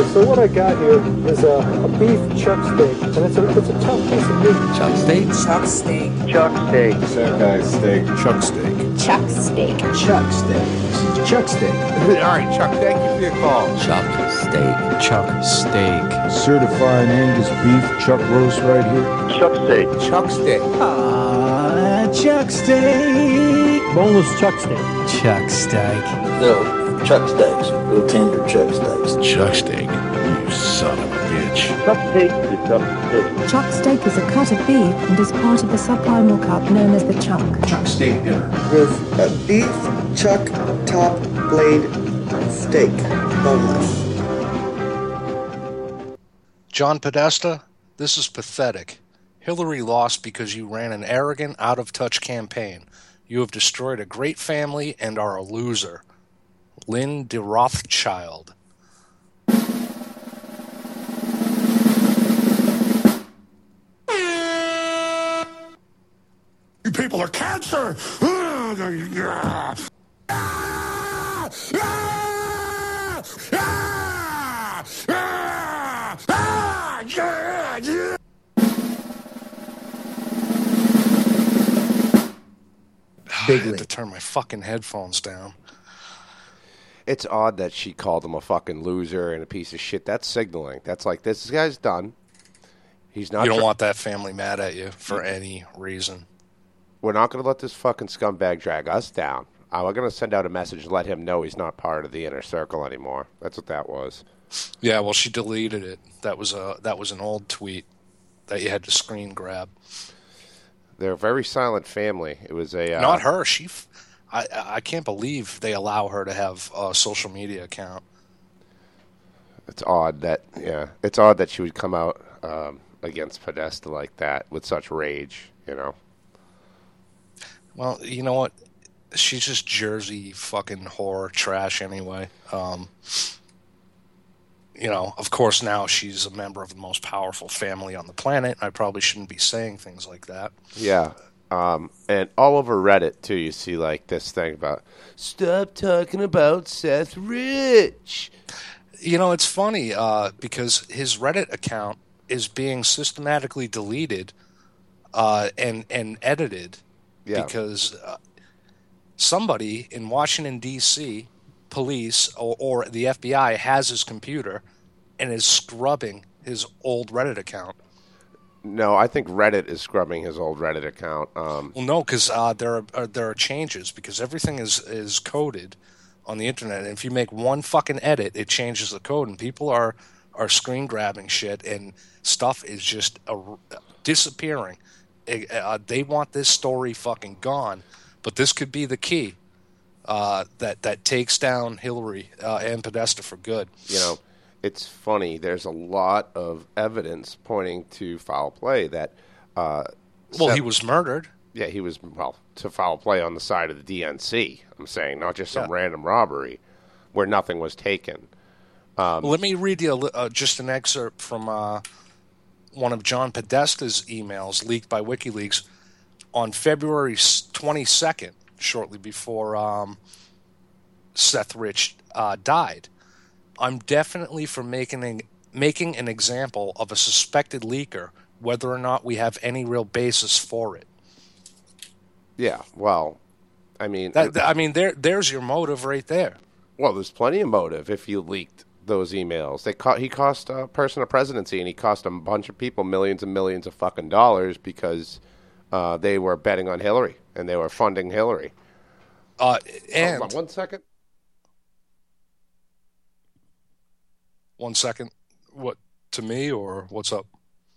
So what I got here is a beef chuck steak, and it's a tough piece of meat. Chuck steak? Chuck steak. Chuck steak. Sakai steak. Chuck steak. Chuck steak. Chuck steak. Chuck steak. All right, Chuck, thank you for your call. Chuck steak. Chuck steak. Certified Angus beef chuck roast right here. Chuck steak. Chuck steak. Chuck steak. Boneless chuck steak. Chuck steak. No, chuck steaks. Real tender chuck steaks. Chuck steak, you son of a bitch. Chuck steak is a chuck steak. Chuck steak is a cut of beef and is part of the subprimal cut known as the chunk. Chuck steak dinner. With a beef chuck top blade steak, boneless. John Podesta, this is pathetic. Hillary lost because you ran an arrogant, out-of-touch campaign. You have destroyed a great family and are a loser. Lynn de Rothschild. You people are cancer! I had to turn my fucking headphones down. It's odd that she called him a fucking loser and a piece of shit. That's signaling. That's like, this guy's done. He's not. You don't want that family mad at you for any reason. We're not going to let this fucking scumbag drag us down. We're going to send out a message and let him know he's not part of the inner circle anymore. That's what that was. Yeah, well, she deleted it. That was an old tweet that you had to screen grab. They're a very silent family. It was a not her. I can't believe they allow her to have a social media account. It's odd that it's odd that she would come out against Podesta like that with such rage. You know. Well, you know what? She's just Jersey fucking whore trash anyway. Of course now she's a member of the most powerful family on the planet. I probably shouldn't be saying things like that. Yeah. And all over Reddit, too, you see, like, this thing about, stop talking about Seth Rich. It's funny, because his Reddit account is being systematically deleted and edited because somebody in Washington, D.C., police or the FBI has his computer and is scrubbing his old Reddit account. No, I think Reddit is scrubbing his old Reddit account. Well, no, because there are changes because everything is coded on the internet. And if you make one fucking edit, it changes the code, and people are screen grabbing shit, and stuff is just disappearing. They want this story fucking gone, but this could be the key that takes down Hillary and Podesta for good. It's funny. There's a lot of evidence pointing to foul play that... he was murdered. Yeah, he was, to foul play on the side of the DNC, I'm saying, not just some random robbery where nothing was taken. Let me read you just an excerpt from one of John Podesta's emails leaked by WikiLeaks on February 22nd, shortly before Seth Rich died. I'm definitely for making an example of a suspected leaker, whether or not we have any real basis for it. Yeah, well, I mean... there's your motive right there. Well, there's plenty of motive if you leaked those emails. He cost a person a presidency, and he cost a bunch of people millions and millions of fucking dollars because they were betting on Hillary, and they were funding Hillary. And... Hold on 1 second. 1 second. What, to me, or what's up?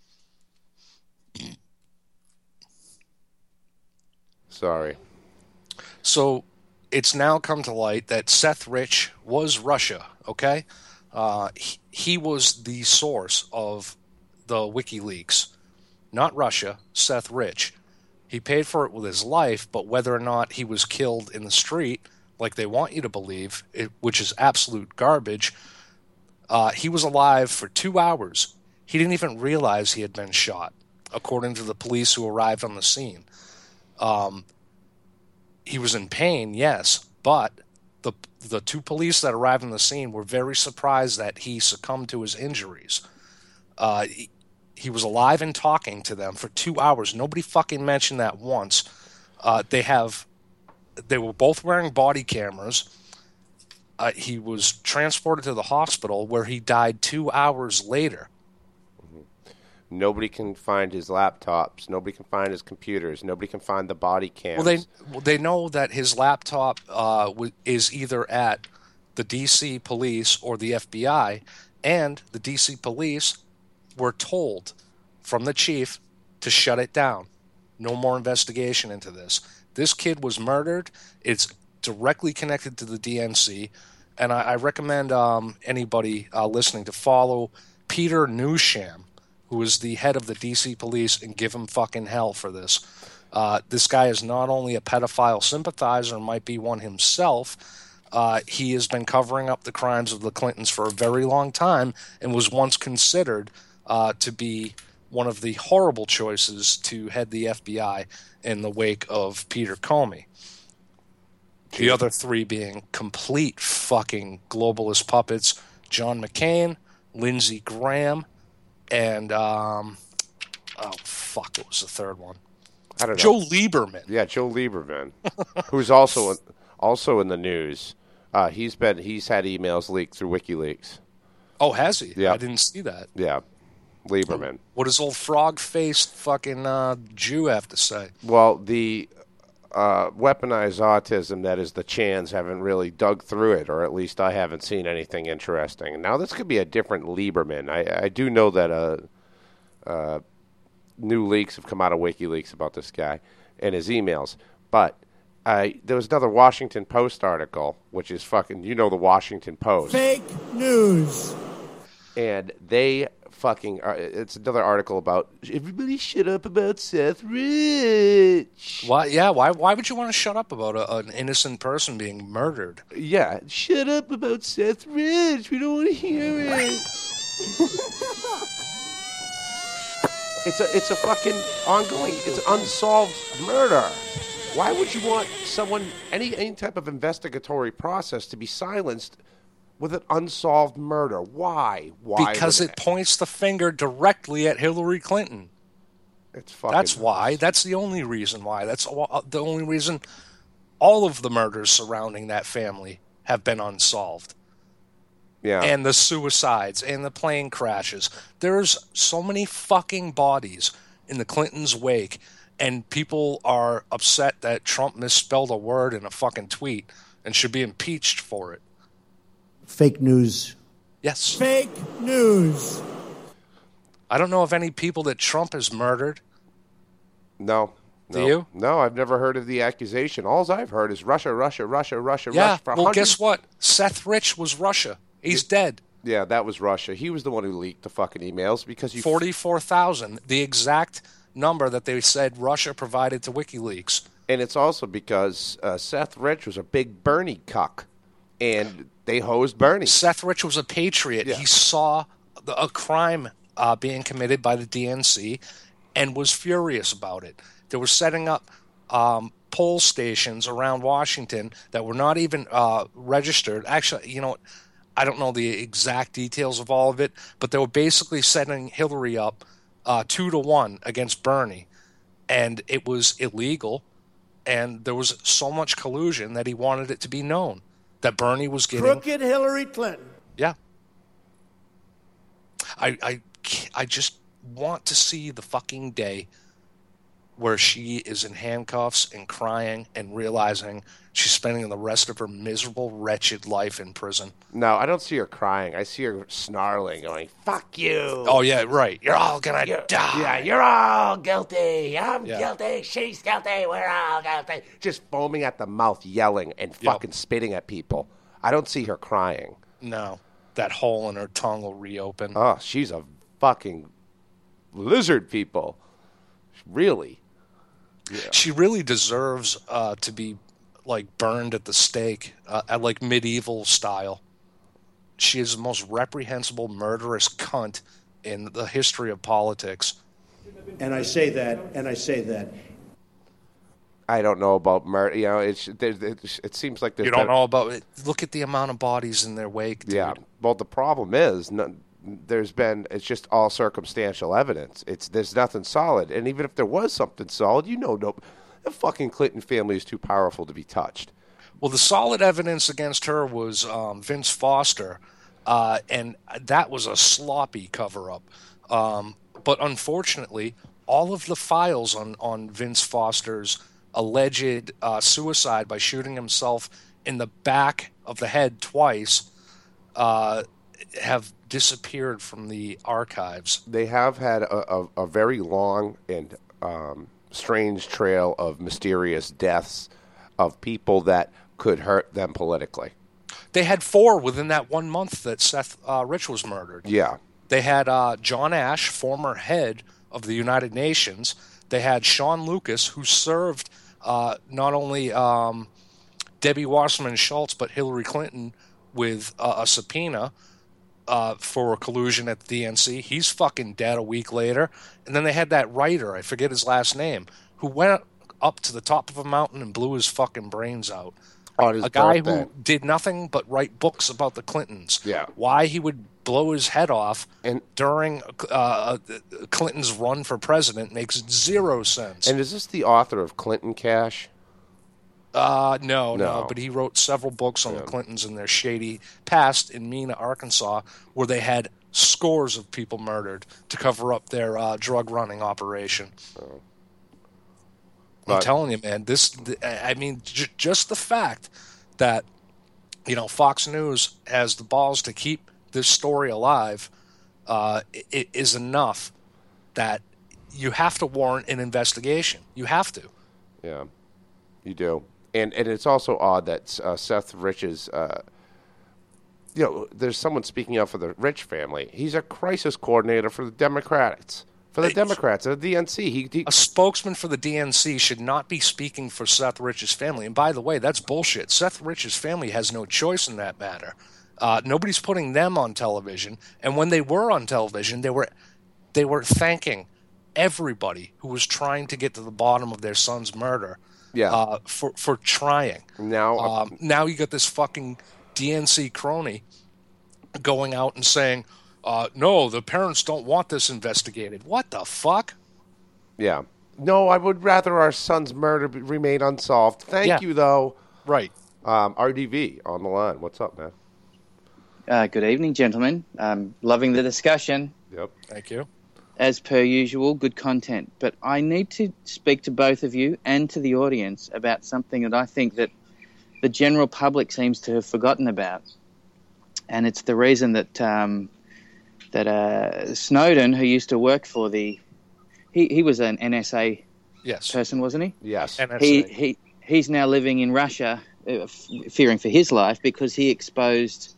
Sorry. So it's now come to light that Seth Rich was Russia, okay? He was the source of the WikiLeaks. Not Russia, Seth Rich. He paid for it with his life, but whether or not he was killed in the street, like they want you to believe, which is absolute garbage, he was alive for 2 hours. He didn't even realize he had been shot, according to the police who arrived on the scene. He was in pain, yes, but the two police that arrived on the scene were very surprised that he succumbed to his injuries. He was alive and talking to them for 2 hours. Nobody fucking mentioned that once. They were both wearing body cameras. He was transported to the hospital where he died 2 hours later. Nobody can find his laptops. Nobody can find his computers. Nobody can find the body cams. Well, they know that his laptop is either at the D.C. police or the FBI, and the D.C. police were told from the chief to shut it down. No more investigation into this. This kid was murdered. It's directly connected to the DNC, and I recommend anybody listening to follow Peter Newsham, who is the head of the D.C. police, and give him fucking hell for this. This guy is not only a pedophile sympathizer, might be one himself, he has been covering up the crimes of the Clintons for a very long time and was once considered to be one of the horrible choices to head the FBI in the wake of Peter Comey. The other three being complete fucking globalist puppets: John McCain, Lindsey Graham, and what was the third one? I don't know. Joe Lieberman. Yeah, Joe Lieberman, who's also in the news. He's had emails leaked through WikiLeaks. Oh, has he? Yeah, I didn't see that. Yeah, Lieberman. What does old frog-faced fucking Jew have to say? Well, the weaponized autism that is the Chans haven't really dug through it, or at least I haven't seen anything interesting. Now, this could be a different Lieberman. I do know that new leaks have come out of WikiLeaks about this guy and his emails, but there was another Washington Post article, which is fucking, the Washington Post. Fake news. And they fucking, it's another article about everybody shut up about Seth Rich. Why? Yeah, why would you want to shut up about an innocent person being murdered? Yeah, shut up about Seth Rich. We don't want to hear it. It's a fucking ongoing, it's unsolved murder. Why would you want someone, any type of investigatory process to be silenced with an unsolved murder? Why? Because it points the finger directly at Hillary Clinton. That's why. That's the only reason why. That's the only reason all of the murders surrounding that family have been unsolved. Yeah. And the suicides and the plane crashes. There's so many fucking bodies in the Clintons' wake, and people are upset that Trump misspelled a word in a fucking tweet and should be impeached for it. Fake news. Yes. Fake news. I don't know of any people that Trump has murdered. No. Do you? No, I've never heard of the accusation. All I've heard is Russia. Yeah, Russia. well, guess what? Seth Rich was Russia. He's dead. Yeah, that was Russia. He was the one who leaked the fucking emails because 44,000, the exact number that they said Russia provided to WikiLeaks. And it's also because Seth Rich was a big Bernie cuck, and they hosed Bernie. Seth Rich was a patriot. Yeah. He saw a crime being committed by the DNC and was furious about it. They were setting up poll stations around Washington that were not even registered. Actually, you know what? I don't know the exact details of all of it, but they were basically setting Hillary up 2-1 against Bernie, and it was illegal, and there was so much collusion that he wanted it to be known that Bernie was getting crooked Hillary Clinton. Yeah, I just want to see the fucking day where she is in handcuffs and crying and realizing she's spending the rest of her miserable, wretched life in prison. No, I don't see her crying. I see her snarling, going, "Fuck you." Oh, yeah, right. You're all gonna die. Yeah, you're all guilty. I'm guilty. She's guilty. We're all guilty. Just foaming at the mouth, yelling, and fucking spitting at people. I don't see her crying. No. That hole in her tongue will reopen. Oh, she's a fucking lizard, people. Really. Yeah. She really deserves to be like burned at the stake, at like medieval style. She is the most reprehensible, murderous cunt in the history of politics. And I say that I don't know about murder. You know, it seems like there's You don't know about it. Look at the amount of bodies in their wake, dude. Yeah. Well, the problem is it's just all circumstantial evidence. There's nothing solid, and even if there was something solid, the fucking Clinton family is too powerful to be touched. Well, the solid evidence against her was Vince Foster, and that was a sloppy cover-up. But unfortunately, all of the files on Vince Foster's alleged suicide by shooting himself in the back of the head twice have disappeared from the archives. They have had a very long and strange trail of mysterious deaths of people that could hurt them politically. They had 4 within that 1 month that Seth Rich was murdered. Yeah. They had John Ash, former head of the United Nations. They had Sean Lucas, who served not only Debbie Wasserman Schultz, but Hillary Clinton with a subpoena for collusion at the DNC. He's fucking dead a week later. And then they had that writer, I forget his last name, who went up to the top of a mountain and blew his fucking brains out. On his a guy birthday. who did nothing but write books about the Clintons. Yeah. Why he would blow his head off during Clinton's run for president makes zero sense. And is this the author of Clinton Cash? No, but he wrote several books on the Clintons and their shady past in Mena, Arkansas, where they had scores of people murdered to cover up their drug running operation. I'm telling you, man, just the fact that, Fox News has the balls to keep this story alive it is enough that you have to warrant an investigation. You have to. Yeah, you do. And it's also odd that Seth Rich's, there's someone speaking up for the Rich family. He's a crisis coordinator for the Democrats. For the Democrats, the DNC. A spokesman for the DNC should not be speaking for Seth Rich's family. And by the way, that's bullshit. Seth Rich's family has no choice in that matter. Nobody's putting them on television. And when they were on television, they were thanking everybody who was trying to get to the bottom of their son's murder. Yeah. For trying. Now you got this fucking DNC crony going out and saying, no, the parents don't want this investigated. What the fuck? Yeah. No, I would rather our son's murder remain unsolved. Thank you, though. Right. RDV on the line. What's up, man? Good evening, gentlemen. Loving the discussion. Yep. Thank you. As per usual, good content. But I need to speak to both of you and to the audience about something that I think that the general public seems to have forgotten about. And it's the reason that Snowden, who used to work for he was an NSA person, wasn't he? Yes. NSA. He's now living in Russia, fearing for his life because he exposed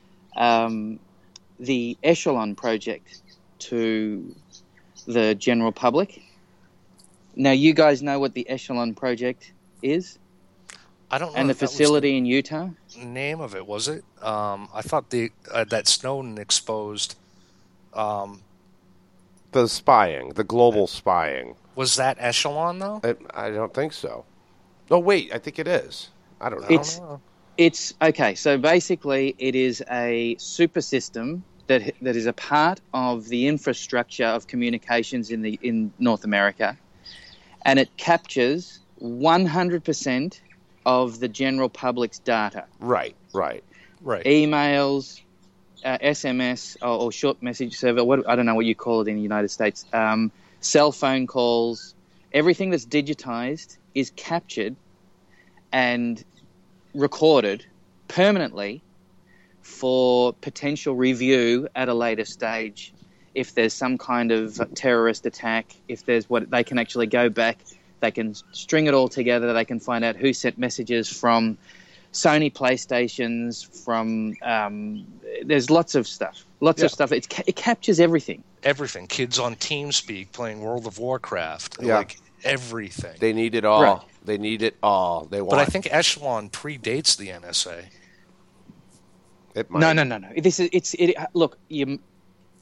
the Echelon project to the general public. Now, you guys know what the Echelon project is? I don't know. And the facility in Utah? Name of it, was it? I thought that Snowden exposed the spying, the global spying. Was that Echelon, though? I don't think so. Oh, wait, I think it is. I don't know. It's okay. So basically, it is a super system that is a part of the infrastructure of communications in North America, and it captures 100% of the general public's data. Right. Emails, SMS or short message server. I don't know what you call it in the United States. Cell phone calls. Everything that's digitized is captured and recorded permanently for potential review at a later stage. If there's some kind of terrorist attack, if there's they can actually go back, they can string it all together, they can find out who sent messages from Sony PlayStations, from there's lots of stuff. Of stuff. It captures everything. Everything. Kids on TeamSpeak playing World of Warcraft. Yeah. Like everything. They need it all. Right. They need it all. They want. But I think Echelon predates the NSA. It might. No. Look, the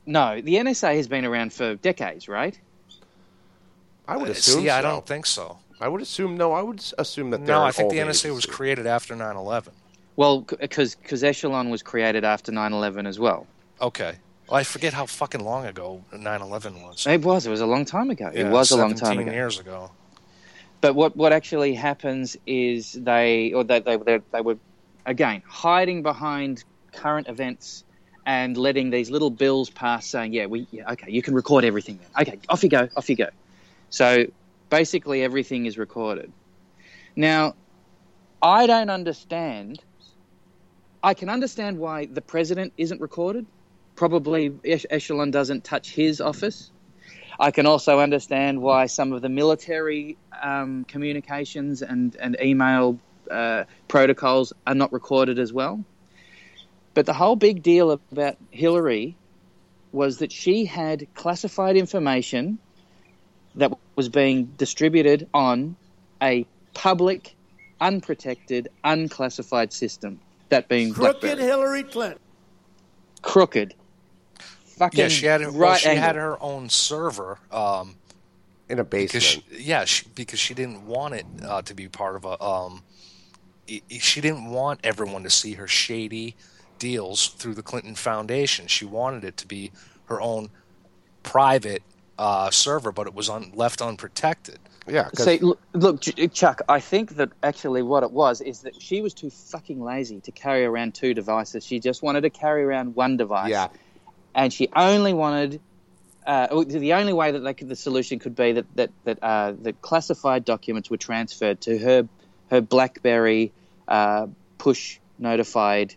NSA has been around for decades, right? I would assume so. I don't think so. I would assume no. I would assume that No, I think the old NSA was agency. created after 9/11. Well, because Echelon was created after 9/11 as well. Okay. Well, I forget how fucking long ago 9/11 was. It was a long time ago. Yeah, it was a long time 17 ago. years ago. But what actually happens is they were, again, hiding behind current events and letting these little bills pass saying, okay, you can record everything then. Okay, off you go. So basically everything is recorded. Now, I don't understand. I can understand why the president isn't recorded. Probably Echelon doesn't touch his office. I can also understand why some of the military communications and email protocols are not recorded as well. But the whole big deal about Hillary was that she had classified information that was being distributed on a public, unprotected, unclassified system. That being Crooked BlackBerry. Hillary Clinton. Crooked. Fucking Yeah, she had right angle. had her own server in a basement. Because she didn't want it to be part of a. She didn't want everyone to see her shady deals through the Clinton Foundation. She wanted it to be her own private server, but it was left unprotected. Yeah. See, look, Chuck, I think that actually what it was is that she was too fucking lazy to carry around two devices. She just wanted to carry around one device. Yeah. And she only wanted... the only way that the solution could be that the classified documents were transferred to her BlackBerry push notified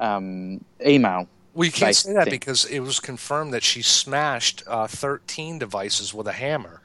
email. Well, you can't say that thing. because it was confirmed that she smashed 13 devices with a hammer.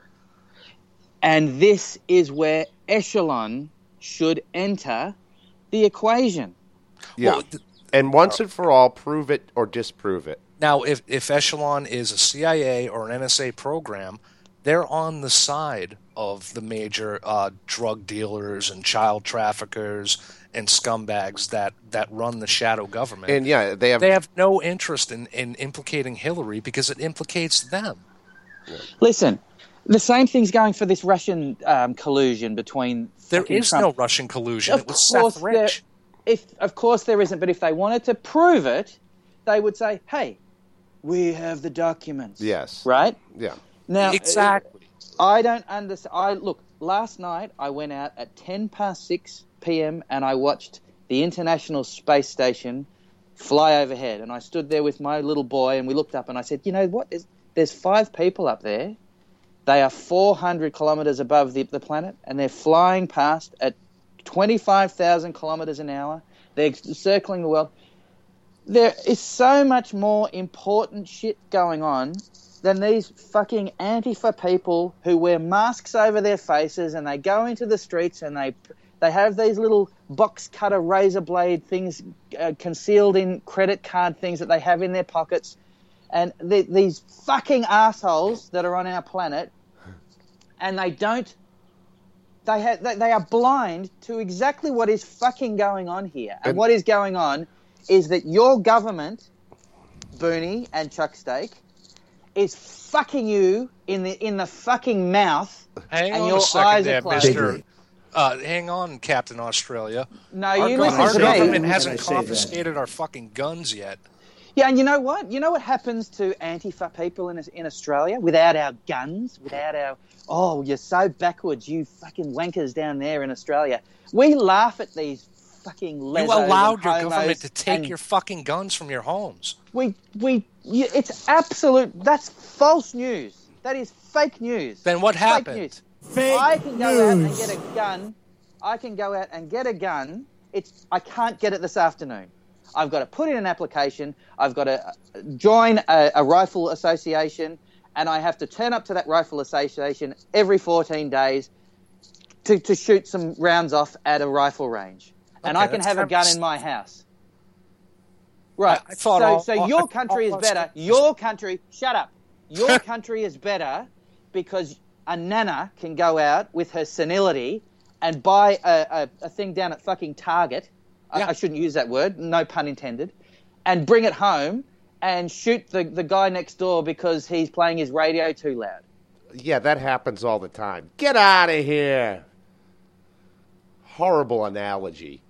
And this is where Echelon should enter the equation. Yeah. Well, and once and for all, prove it or disprove it. Now, if Echelon is a CIA or an NSA program, they're on the side of the major drug dealers and child traffickers and scumbags that run the shadow government. And yeah, they have no interest in implicating Hillary because it implicates them. Yeah. Listen, the same thing's going for this Russian collusion between. There is Trump. no Russian collusion. It was Seth Rich. Of course there isn't, but if they wanted to prove it, they would say, "Hey, we have the documents." Yes. Right? Yeah. Now, exactly. I don't understand. Look, last night I went out at 6:10 p.m. and I watched the International Space Station fly overhead. And I stood there with my little boy and we looked up and I said, you know what? There's 5 people up there. They are 400 kilometers above the planet and they're flying past at 25,000 kilometers an hour. They're circling the world. There is so much more important shit going on than these fucking Antifa people who wear masks over their faces and they go into the streets and they have these little box cutter razor blade things concealed in credit card things that they have in their pockets. And these fucking assholes that are on our planet, and they are blind to exactly what is fucking going on here. And what is going on is that your government, Booney and Chuck Steak, is fucking you in the fucking mouth. Hang and on your a second eyes there, are closed. Mister. Hang on, Captain Australia. No, our you listen our to me. government Can I hasn't say confiscated our fucking guns yet. Yeah, and you know what? You know what happens to Antifa people in Australia without our guns, without our... Oh, you're so backwards, you fucking wankers down there in Australia. We laugh at these fucking lesos. You allowed your and homos government to take and your fucking guns from your homes. It's absolute... That's false news. That is fake news. Then what happened? Fake news. Fake I can go out and news. get a gun. I can go out and get a gun. I can't get it this afternoon. I've got to put in an application. I've got to join a rifle association, and I have to turn up to that rifle association every 14 days to shoot some rounds off at a rifle range. And Okay, I can that's have a kind gun of- in my house. Right. I thought so your country is better. Your country, shut up. Your country is better because a nana can go out with her senility and buy a thing down at fucking Target. Yeah. I shouldn't use that word, no pun intended, and bring it home and shoot the guy next door because he's playing his radio too loud. Yeah, that happens all the time. Get out of here. horrible analogy.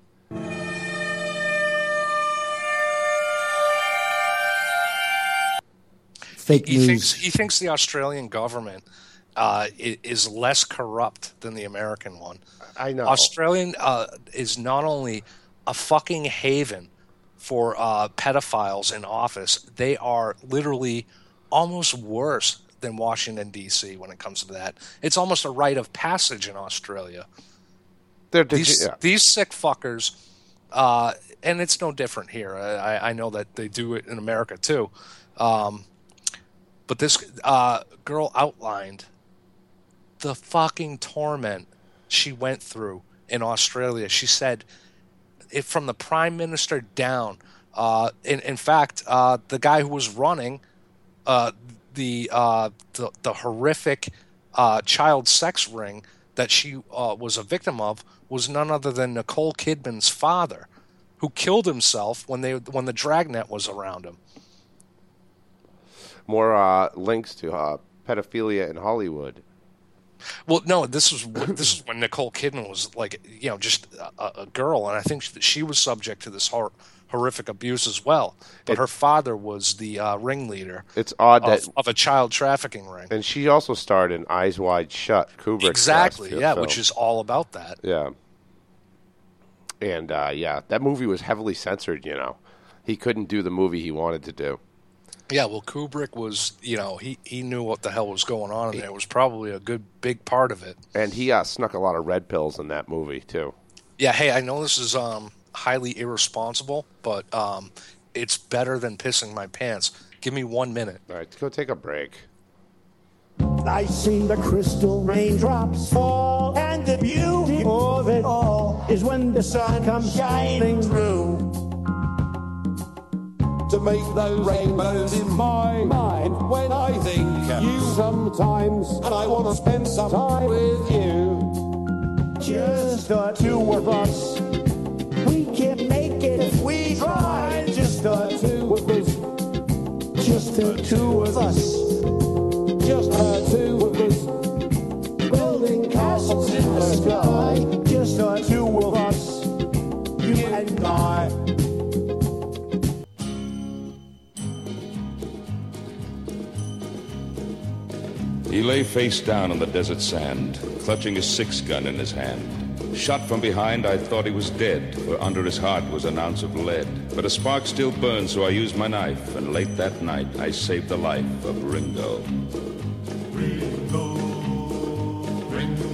Fake news. He thinks the Australian government is less corrupt than the American one. I know. Australian is not only a fucking haven for pedophiles in office, they are literally almost worse than Washington, D.C. when it comes to that. It's almost a rite of passage in Australia. These sick fuckers, and it's no different here. I know that they do it in America too. But this girl outlined the fucking torment she went through in Australia. She said, from the Prime Minister down. In fact, the guy who was running the horrific child sex ring that she was a victim of was none other than Nicole Kidman's father, who killed himself when the dragnet was around him. More links to pedophilia in Hollywood. Well, no, this is when Nicole Kidman was like, just a girl, and I think she was subject to this horrific abuse as well. But her father was the ringleader. It's odd of a child trafficking ring, and she also starred in Eyes Wide Shut, Kubrick's exactly, film. which is all about that. Yeah, and that movie was heavily censored. He couldn't do the movie he wanted to do. Yeah, well, Kubrick was, he knew what the hell was going on, and it was probably a good, big part of it. And he snuck a lot of red pills in that movie, too. Yeah, hey, I know this is highly irresponsible, but it's better than pissing my pants. Give me 1 minute. All right, let's go take a break. I see the crystal raindrops fall, and the beauty of it all is when the sun comes shining through. To make those rainbows in my mind when I think you sometimes, and I want to spend some time with you. Just the two of us, we can make it if we try. Just the two of us, just the two of us, just the two of us, building castles in the sky. Just the two of us, you and I. He lay face down on the desert sand, clutching his 6-gun in his hand. Shot from behind, I thought he was dead, for under his heart was an ounce of lead. But a spark still burned, so I used my knife, and late that night I saved the life of Ringo. Ringo, Ringo.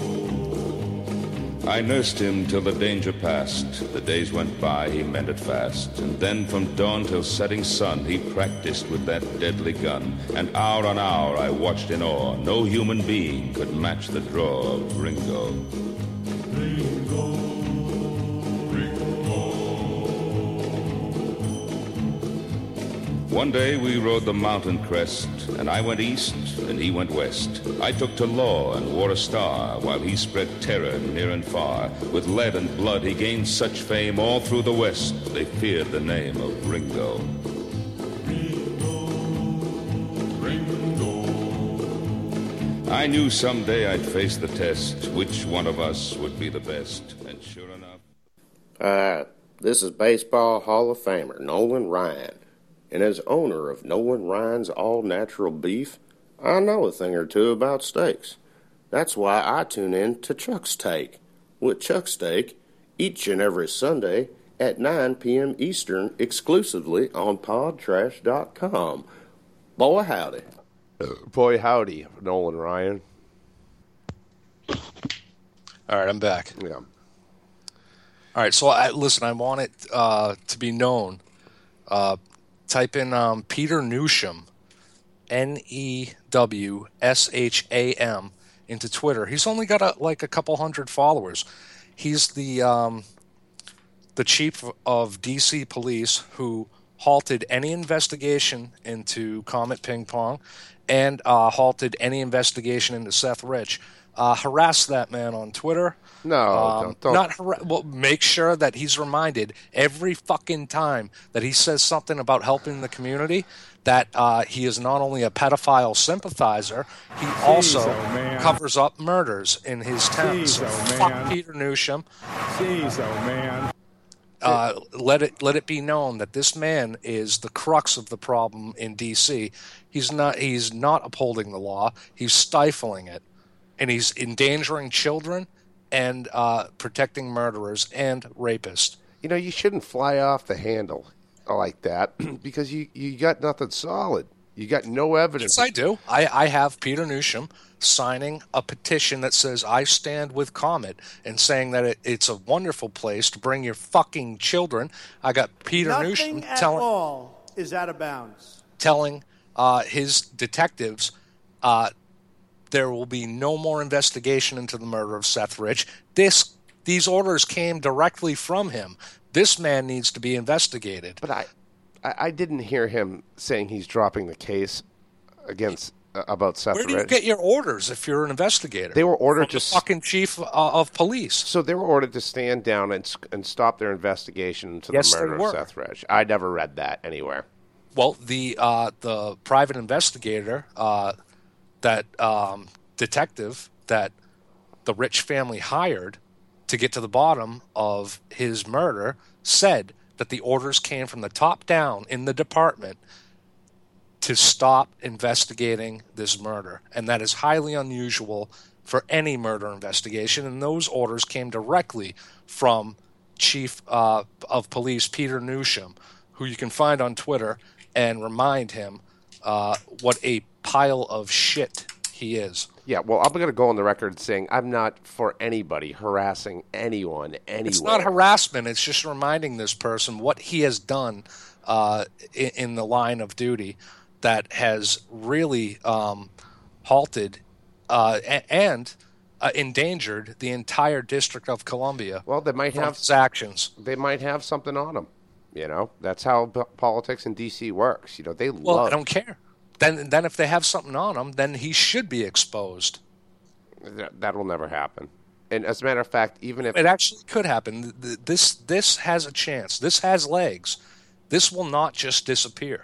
I nursed him till the danger passed. The days went by, he mended fast. And then from dawn till setting sun, he practiced with that deadly gun. And hour on hour I watched in awe. No human being could match the draw of Ringo. Ringo, Ringo. One day we rode the mountain crest, and I went east and he went west. I took to law and wore a star, while he spread terror near and far. With lead and blood he gained such fame all through the west, they feared the name of Ringo. Ringo, Ringo. I knew someday I'd face the test, which one of us would be the best, and sure enough... This is Baseball Hall of Famer Nolan Ryan. And as owner of Nolan Ryan's all-natural beef, I know a thing or two about steaks. That's why I tune in to Chuck's Take with Chuck Steak each and every Sunday at 9 p.m. Eastern exclusively on podtrash.com. Boy, howdy. Boy, howdy, Nolan Ryan. All right, I'm back. Yeah. All right, so listen, I want it to be known. Type in Peter Newsham, Newsham, into Twitter. He's only got a couple hundred followers. He's the chief of DC Police who halted any investigation into Comet Ping Pong and halted any investigation into Seth Rich. harass that man on Twitter. No, don't. Well, make sure that he's reminded every fucking time that he says something about helping the community that he is not only a pedophile sympathizer, he also covers up murders in his town. So fuck Peter Newsham. Jeez, oh man. Let it be known that this man is the crux of the problem in D.C. He's not upholding the law. He's stifling it, and he's endangering children and protecting murderers and rapists. You know, you shouldn't fly off the handle like that because you got nothing solid. You got no evidence. Yes, I do. I have Peter Newsham signing a petition that says I stand with Comet and saying that it's a wonderful place to bring your fucking children. I got Peter Newsham all is out of bounds. Telling his detectives there will be no more investigation into the murder of Seth Rich. These orders came directly from him. This man needs to be investigated. But I didn't hear him saying he's dropping the case against about Seth Rich. Where do you get your orders if you're an investigator? They were ordered from the fucking chief of police. So they were ordered to stand down and stop their investigation into the murder of Seth Rich. I never read that anywhere. Well, the private investigator, that detective that the Rich family hired to get to the bottom of his murder, said that the orders came from the top down in the department to stop investigating this murder. And that is highly unusual for any murder investigation. And those orders came directly from Chief of Police Peter Newsham, who you can find on Twitter and remind him what a pile of shit he is. Yeah, well, I'm going to go on the record saying I'm not for anybody harassing anyone anywhere. It's not harassment. It's just reminding this person what he has done in the line of duty that has really halted and endangered the entire District of Columbia. Well, they might have his actions. They might have something on him. You know, that's how politics in D.C. works. You know, they Well, love. I don't care. Then if they have something on him, then he should be exposed. That will never happen. And as a matter of fact, even if it actually could happen, this has a chance. This has legs. This will not just disappear.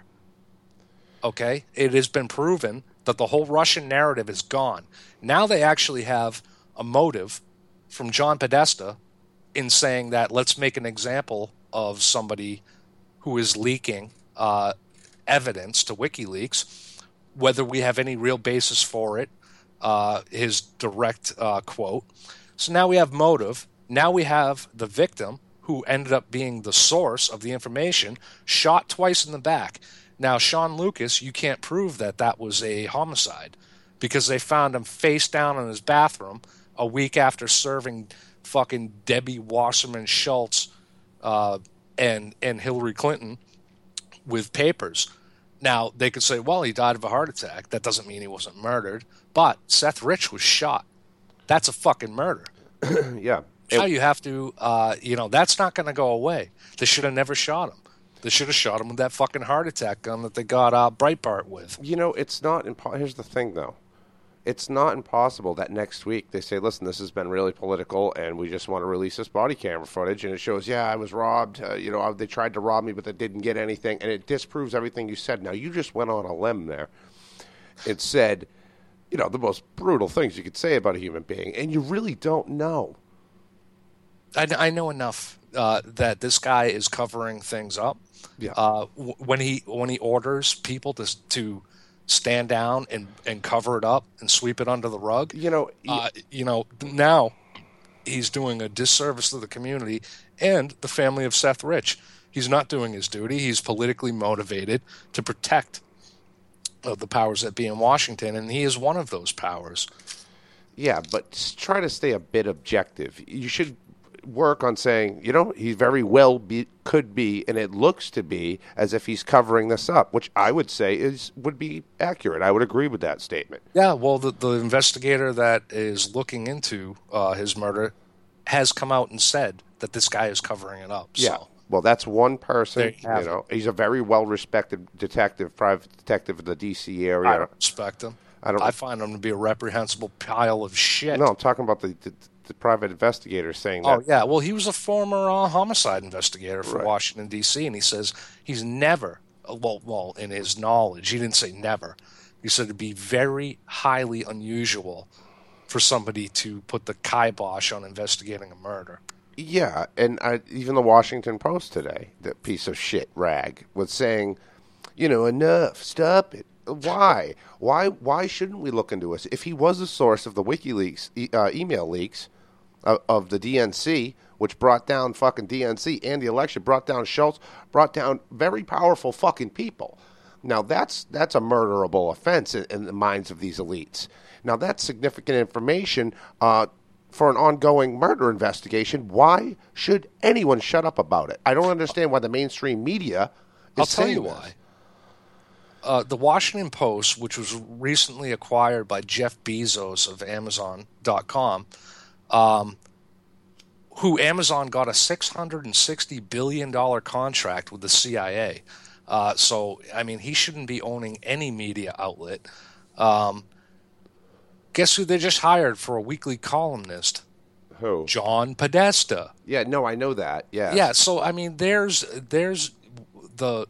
Okay? It has been proven that the whole Russian narrative is gone. Now they actually have a motive from John Podesta in saying that let's make an example of somebody who is leaking evidence to WikiLeaks, whether we have any real basis for it, his direct quote. So now we have motive. Now we have the victim, who ended up being the source of the information, shot twice in the back. Now, Sean Lucas, you can't prove that that was a homicide because they found him face down in his bathroom a week after serving fucking Debbie Wasserman Schultz and Hillary Clinton with papers. Now, they could say, well, he died of a heart attack. That doesn't mean he wasn't murdered. But Seth Rich was shot. That's a fucking murder. Yeah. Now you have to, that's not going to go away. They should have never shot him. They should have shot him with that fucking heart attack gun that they got Breitbart with. You know, it's not here's the thing, though. It's not impossible that next week they say, listen, this has been really political, and we just want to release this body camera footage, and it shows, I was robbed. They tried to rob me, but they didn't get anything, and it disproves everything you said. Now, you just went on a limb there. It said, the most brutal things you could say about a human being, and you really don't know. I know enough that this guy is covering things up. Yeah. When he orders people to stand down and cover it up and sweep it under the rug. Now he's doing a disservice to the community and the family of Seth Rich. He's not doing his duty. He's politically motivated to protect the powers that be in Washington, and he is one of those powers. Yeah, but try to stay a bit objective. You should work on saying, he very well could be, and it looks to be as if he's covering this up, which I would say would be accurate. I would agree with that statement. Yeah, well, the investigator that is looking into his murder has come out and said that this guy is covering it up. Yeah. So. Well, that's one person. He's a very well-respected detective, private detective in the D.C. area. I respect him. I find him to be a reprehensible pile of shit. No, I'm talking about the private investigator saying that. Oh, yeah. Well, he was a former homicide investigator for Right. Washington, D.C., and he says he's never, well, in his knowledge, he didn't say never. He said it'd be very highly unusual for somebody to put the kibosh on investigating a murder. Yeah, and even the Washington Post today, that piece of shit rag, was saying, enough, stop it. Why? Why shouldn't we look into this? If he was the source of the WikiLeaks email leaks of the DNC, which brought down fucking DNC and the election, brought down Schultz, brought down very powerful fucking people. Now, that's a murderable offense in the minds of these elites. Now, that's significant information for an ongoing murder investigation. Why should anyone shut up about it? I don't understand why the mainstream media is I'll tell saying you this. why. The Washington Post, which was recently acquired by Jeff Bezos of Amazon.com, who Amazon got a $660 billion contract with the CIA. So, I mean, he shouldn't be owning any media outlet. Guess who they just hired for a weekly columnist? Who? John Podesta. Yeah, no, I know that. Yeah. Yeah, so, I mean, there's the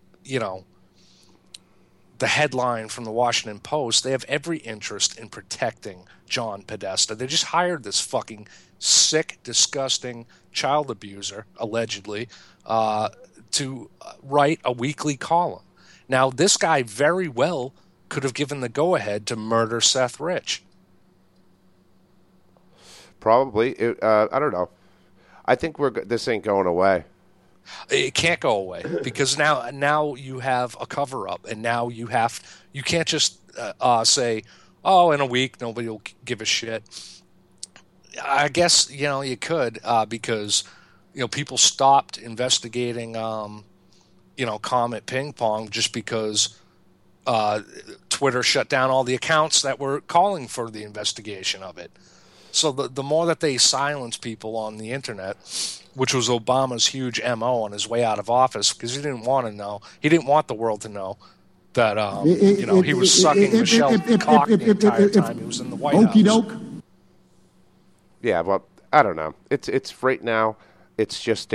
headline from the Washington Post. They have every interest in protecting John Podesta. They just hired this fucking sick, disgusting child abuser, allegedly, to write a weekly column. Now, this guy very well could have given the go-ahead to murder Seth Rich. Probably. I don't know. I think this ain't going away. It can't go away because now you have a cover-up, and now you can't just say, oh, in a week nobody will give a shit. I guess you could because people stopped investigating Comet Ping Pong just because Twitter shut down all the accounts that were calling for the investigation of it. So the more that they silence people on the internet, which was Obama's huge MO on his way out of office, because he didn't want to know. He didn't want the world to know that he was sucking Michelle cock the entire time he was in the White House. Yeah, well, I don't know. It's right now. It's just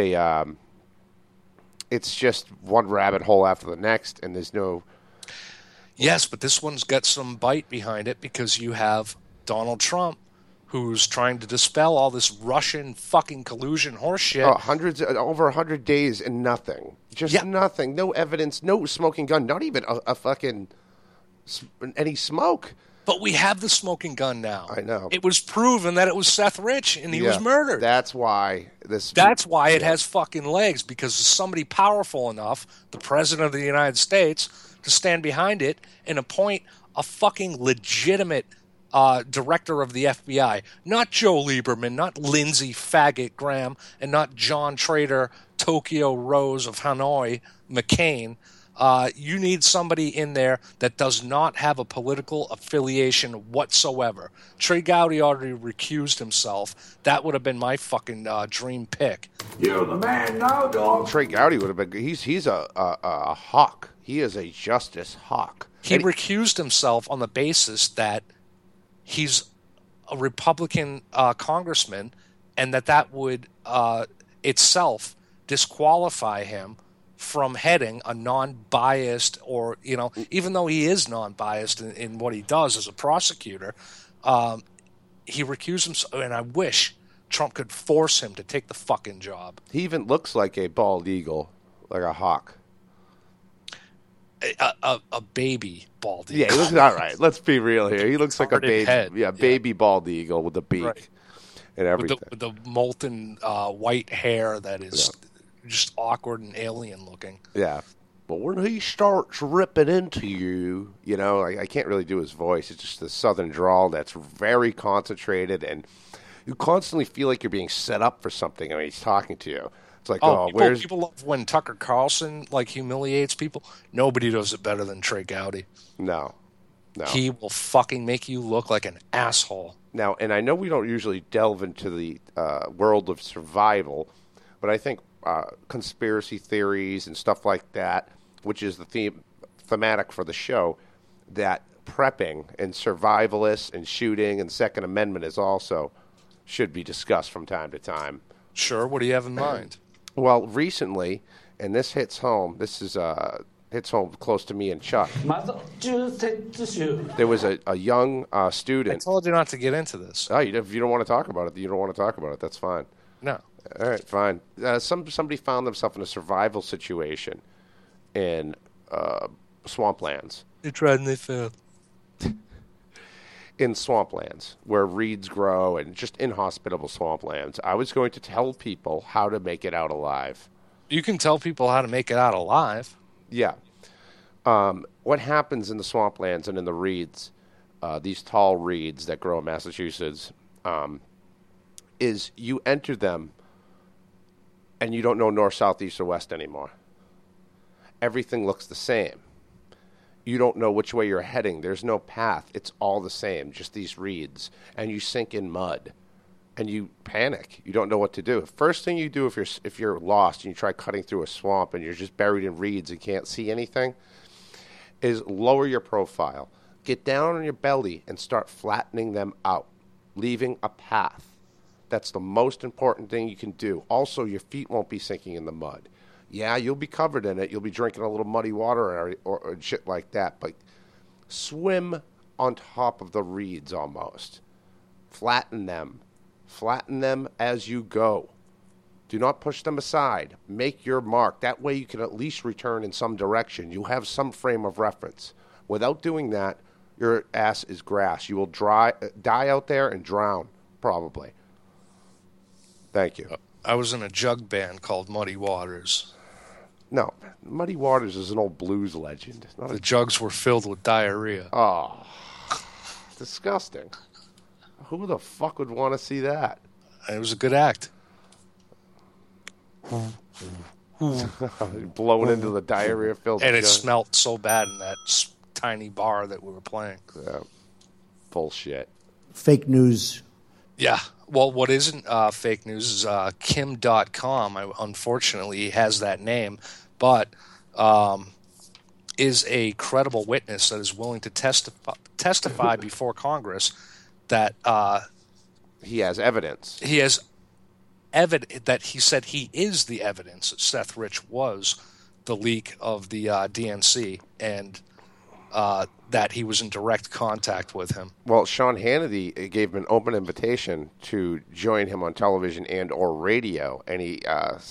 it's just one rabbit hole after the next, and there's no. Yes, but this one's got some bite behind it because you have Donald Trump, who's trying to dispel all this Russian fucking collusion horseshit. Over 100 days and nothing. Just nothing. No evidence, no smoking gun, not even a fucking any smoke. But we have the smoking gun now. I know. It was proven that it was Seth Rich and he was murdered. That's why it has fucking legs, because there's somebody powerful enough, the President of the United States, to stand behind it and appoint a fucking legitimate director of the FBI. Not Joe Lieberman, not Lindsey Faggot Graham, and not John Trader, Tokyo Rose of Hanoi, McCain. You need somebody in there that does not have a political affiliation whatsoever. Trey Gowdy already recused himself. That would have been my fucking dream pick. You're the man now, dog. Trey Gowdy would have been. He's a hawk. He is a justice hawk. He recused himself on the basis that he's a Republican congressman, and that would itself disqualify him from heading a non-biased, or even though he is non-biased in what he does as a prosecutor, he recused himself, and I wish Trump could force him to take the fucking job. He even looks like a bald eagle, like a hawk. A baby bald eagle. Yeah, he looks all right. Let's be real here. He looks like a baby, head. Baby bald eagle with a beak and everything. With the molten white hair that is just awkward and alien looking. Yeah. But when he starts ripping into you, I can't really do his voice. It's just the southern drawl that's very concentrated, and you constantly feel like you're being set up for something when he's talking to you. It's like, people love when Tucker Carlson humiliates people. Nobody does it better than Trey Gowdy. No. He will fucking make you look like an asshole. Now, and I know we don't usually delve into the world of survival, but I think conspiracy theories and stuff like that, which is the thematic for the show, that prepping and survivalists and shooting and Second Amendment is also should be discussed from time to time. Sure. What do you have in mind? Well, recently, and this hits home. This is hits home close to me and Chuck. There was a young student. I told you not to get into this. Oh, if you don't want to talk about it, you don't want to talk about it. That's fine. No. All right, fine. Somebody found themselves in a survival situation in swamplands. They tried and they failed. In swamplands where reeds grow and just inhospitable swamplands. I was going to tell people how to make it out alive. You can tell people how to make it out alive. Yeah. What happens in the swamplands and in the reeds, these tall reeds that grow in Massachusetts, is you enter them and you don't know north, south, east, or west anymore. Everything looks the same. You don't know which way you're heading. There's no path. It's all the same, just these reeds. And you sink in mud. And you panic. You don't know what to do. First thing you do if you're lost and you try cutting through a swamp and you're just buried in reeds and can't see anything is lower your profile. Get down on your belly and start flattening them out, leaving a path. That's the most important thing you can do. Also, your feet won't be sinking in the mud. Yeah, you'll be covered in it. You'll be drinking a little muddy water or shit like that. But swim on top of the reeds almost. Flatten them. Flatten them as you go. Do not push them aside. Make your mark. That way you can at least return in some direction. You have some frame of reference. Without doing that, your ass is grass. You will die out there and drown, probably. Thank you. I was in a jug band called Muddy Waters. No, Muddy Waters is an old blues legend. The jugs were filled with diarrhea. Oh, disgusting. Who the fuck would want to see that? It was a good act. Blowing into the diarrhea-filled and it jug. smelled so bad in that tiny bar that we were playing. Yeah. Bullshit. Fake news. Yeah. Well, what isn't fake news is Kim.com. Unfortunately, has that name, but is a credible witness that is willing to testify before Congress that he has evidence. He has evidence that he said he is the evidence that Seth Rich was the leak of the DNC and that he was in direct contact with him. Well, Sean Hannity gave him an open invitation to join him on television and or radio, and he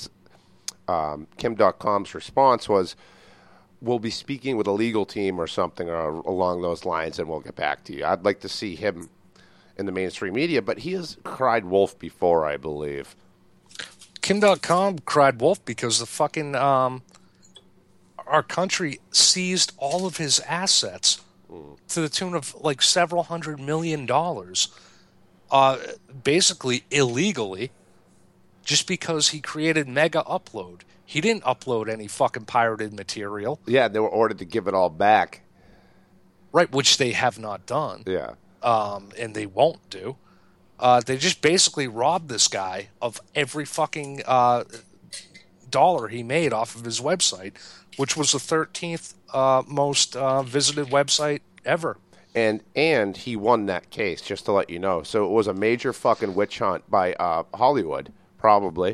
Kim.com's response was, we'll be speaking with a legal team or something along those lines, and we'll get back to you. I'd like to see him in the mainstream media, but he has cried wolf before, I believe. Kim.com cried wolf because the fucking our country seized all of his assets to the tune of like several $100 million, basically illegally, just because he created Mega Upload. He didn't upload any fucking pirated material. Yeah, they were ordered to give it all back. Right, which they have not done. Yeah. And they won't do. They just basically robbed this guy of every fucking dollar he made off of his website, which was the 13th most visited website ever. And he won that case, just to let you know. So it was a major fucking witch hunt by Hollywood, probably.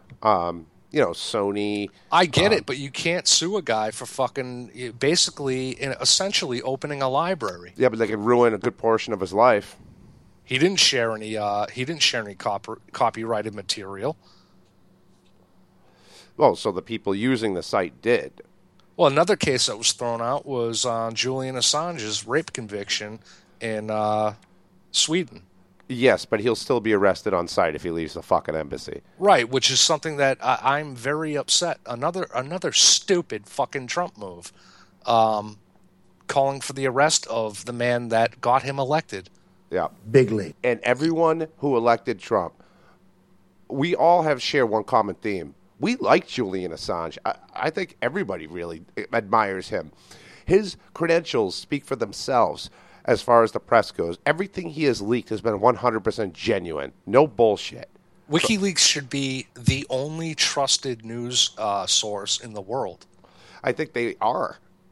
Sony. I get it, but you can't sue a guy for fucking basically, essentially opening a library. Yeah, but they could ruin a good portion of his life. He didn't share any. He didn't share any copyrighted material. Well, so the people using the site did. Well, another case that was thrown out was Julian Assange's rape conviction in Sweden. Yes, but he'll still be arrested on site if he leaves the fucking embassy. Right, which is something that I'm very upset. Another stupid fucking Trump move, calling for the arrest of the man that got him elected. Yeah, bigly. And everyone who elected Trump, we all share one common theme. We like Julian Assange. I think everybody really admires him. His credentials speak for themselves as far as the press goes. Everything he has leaked has been 100% genuine. No bullshit. WikiLeaks should be the only trusted news source in the world. I think they are.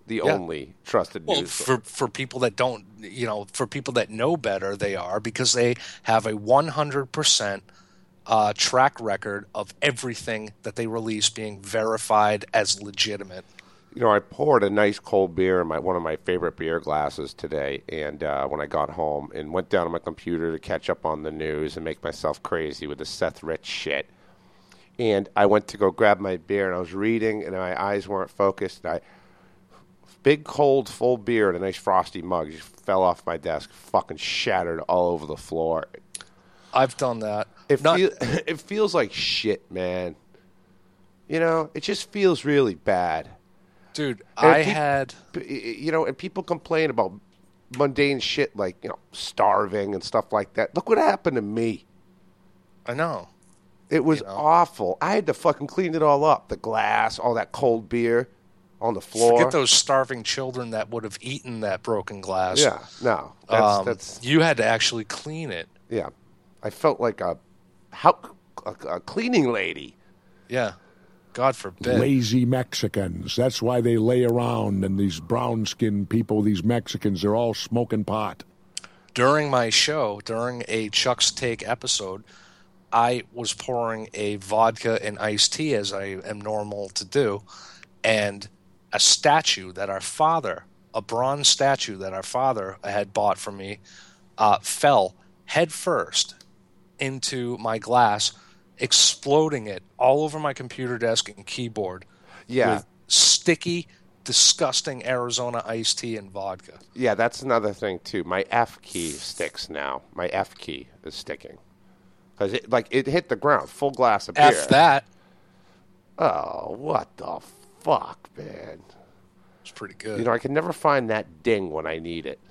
the only trusted Well, news. for people that don't, for people that know better, they are, because they have a 100% track record of everything that they release being verified as legitimate. I poured a nice cold beer in one of my favorite beer glasses today, and when I got home and went down to my computer to catch up on the news and make myself crazy with the Seth Rich shit. And I went to go grab my beer, and I was reading, and my eyes weren't focused. Big, cold, full beer in a nice frosty mug just fell off my desk, fucking shattered all over the floor. I've done that. It feels like shit, man. It just feels really bad. Dude, and people complain about mundane shit like, starving and stuff like that. Look what happened to me. I know. It was awful. I had to fucking clean it all up. The glass, all that cold beer on the floor. Forget those starving children that would have eaten that broken glass. Yeah, no. You had to actually clean it. Yeah. I felt like a cleaning lady. Yeah. God forbid. Lazy Mexicans. That's why they lay around, and these brown-skinned people, these Mexicans, they're all smoking pot. During my show, during a Chuck's Take episode, I was pouring a vodka and iced tea, as I am normal to do, and a bronze statue that our father had bought for me, fell headfirst into my glass, exploding it all over my computer desk and keyboard with sticky, disgusting Arizona iced tea and vodka. Yeah, that's another thing, too. My F key sticks now. My F key is sticking. Because it hit the ground, full glass of beer. F that. Oh, what the fuck, man. It's pretty good. I can never find that ding when I need it.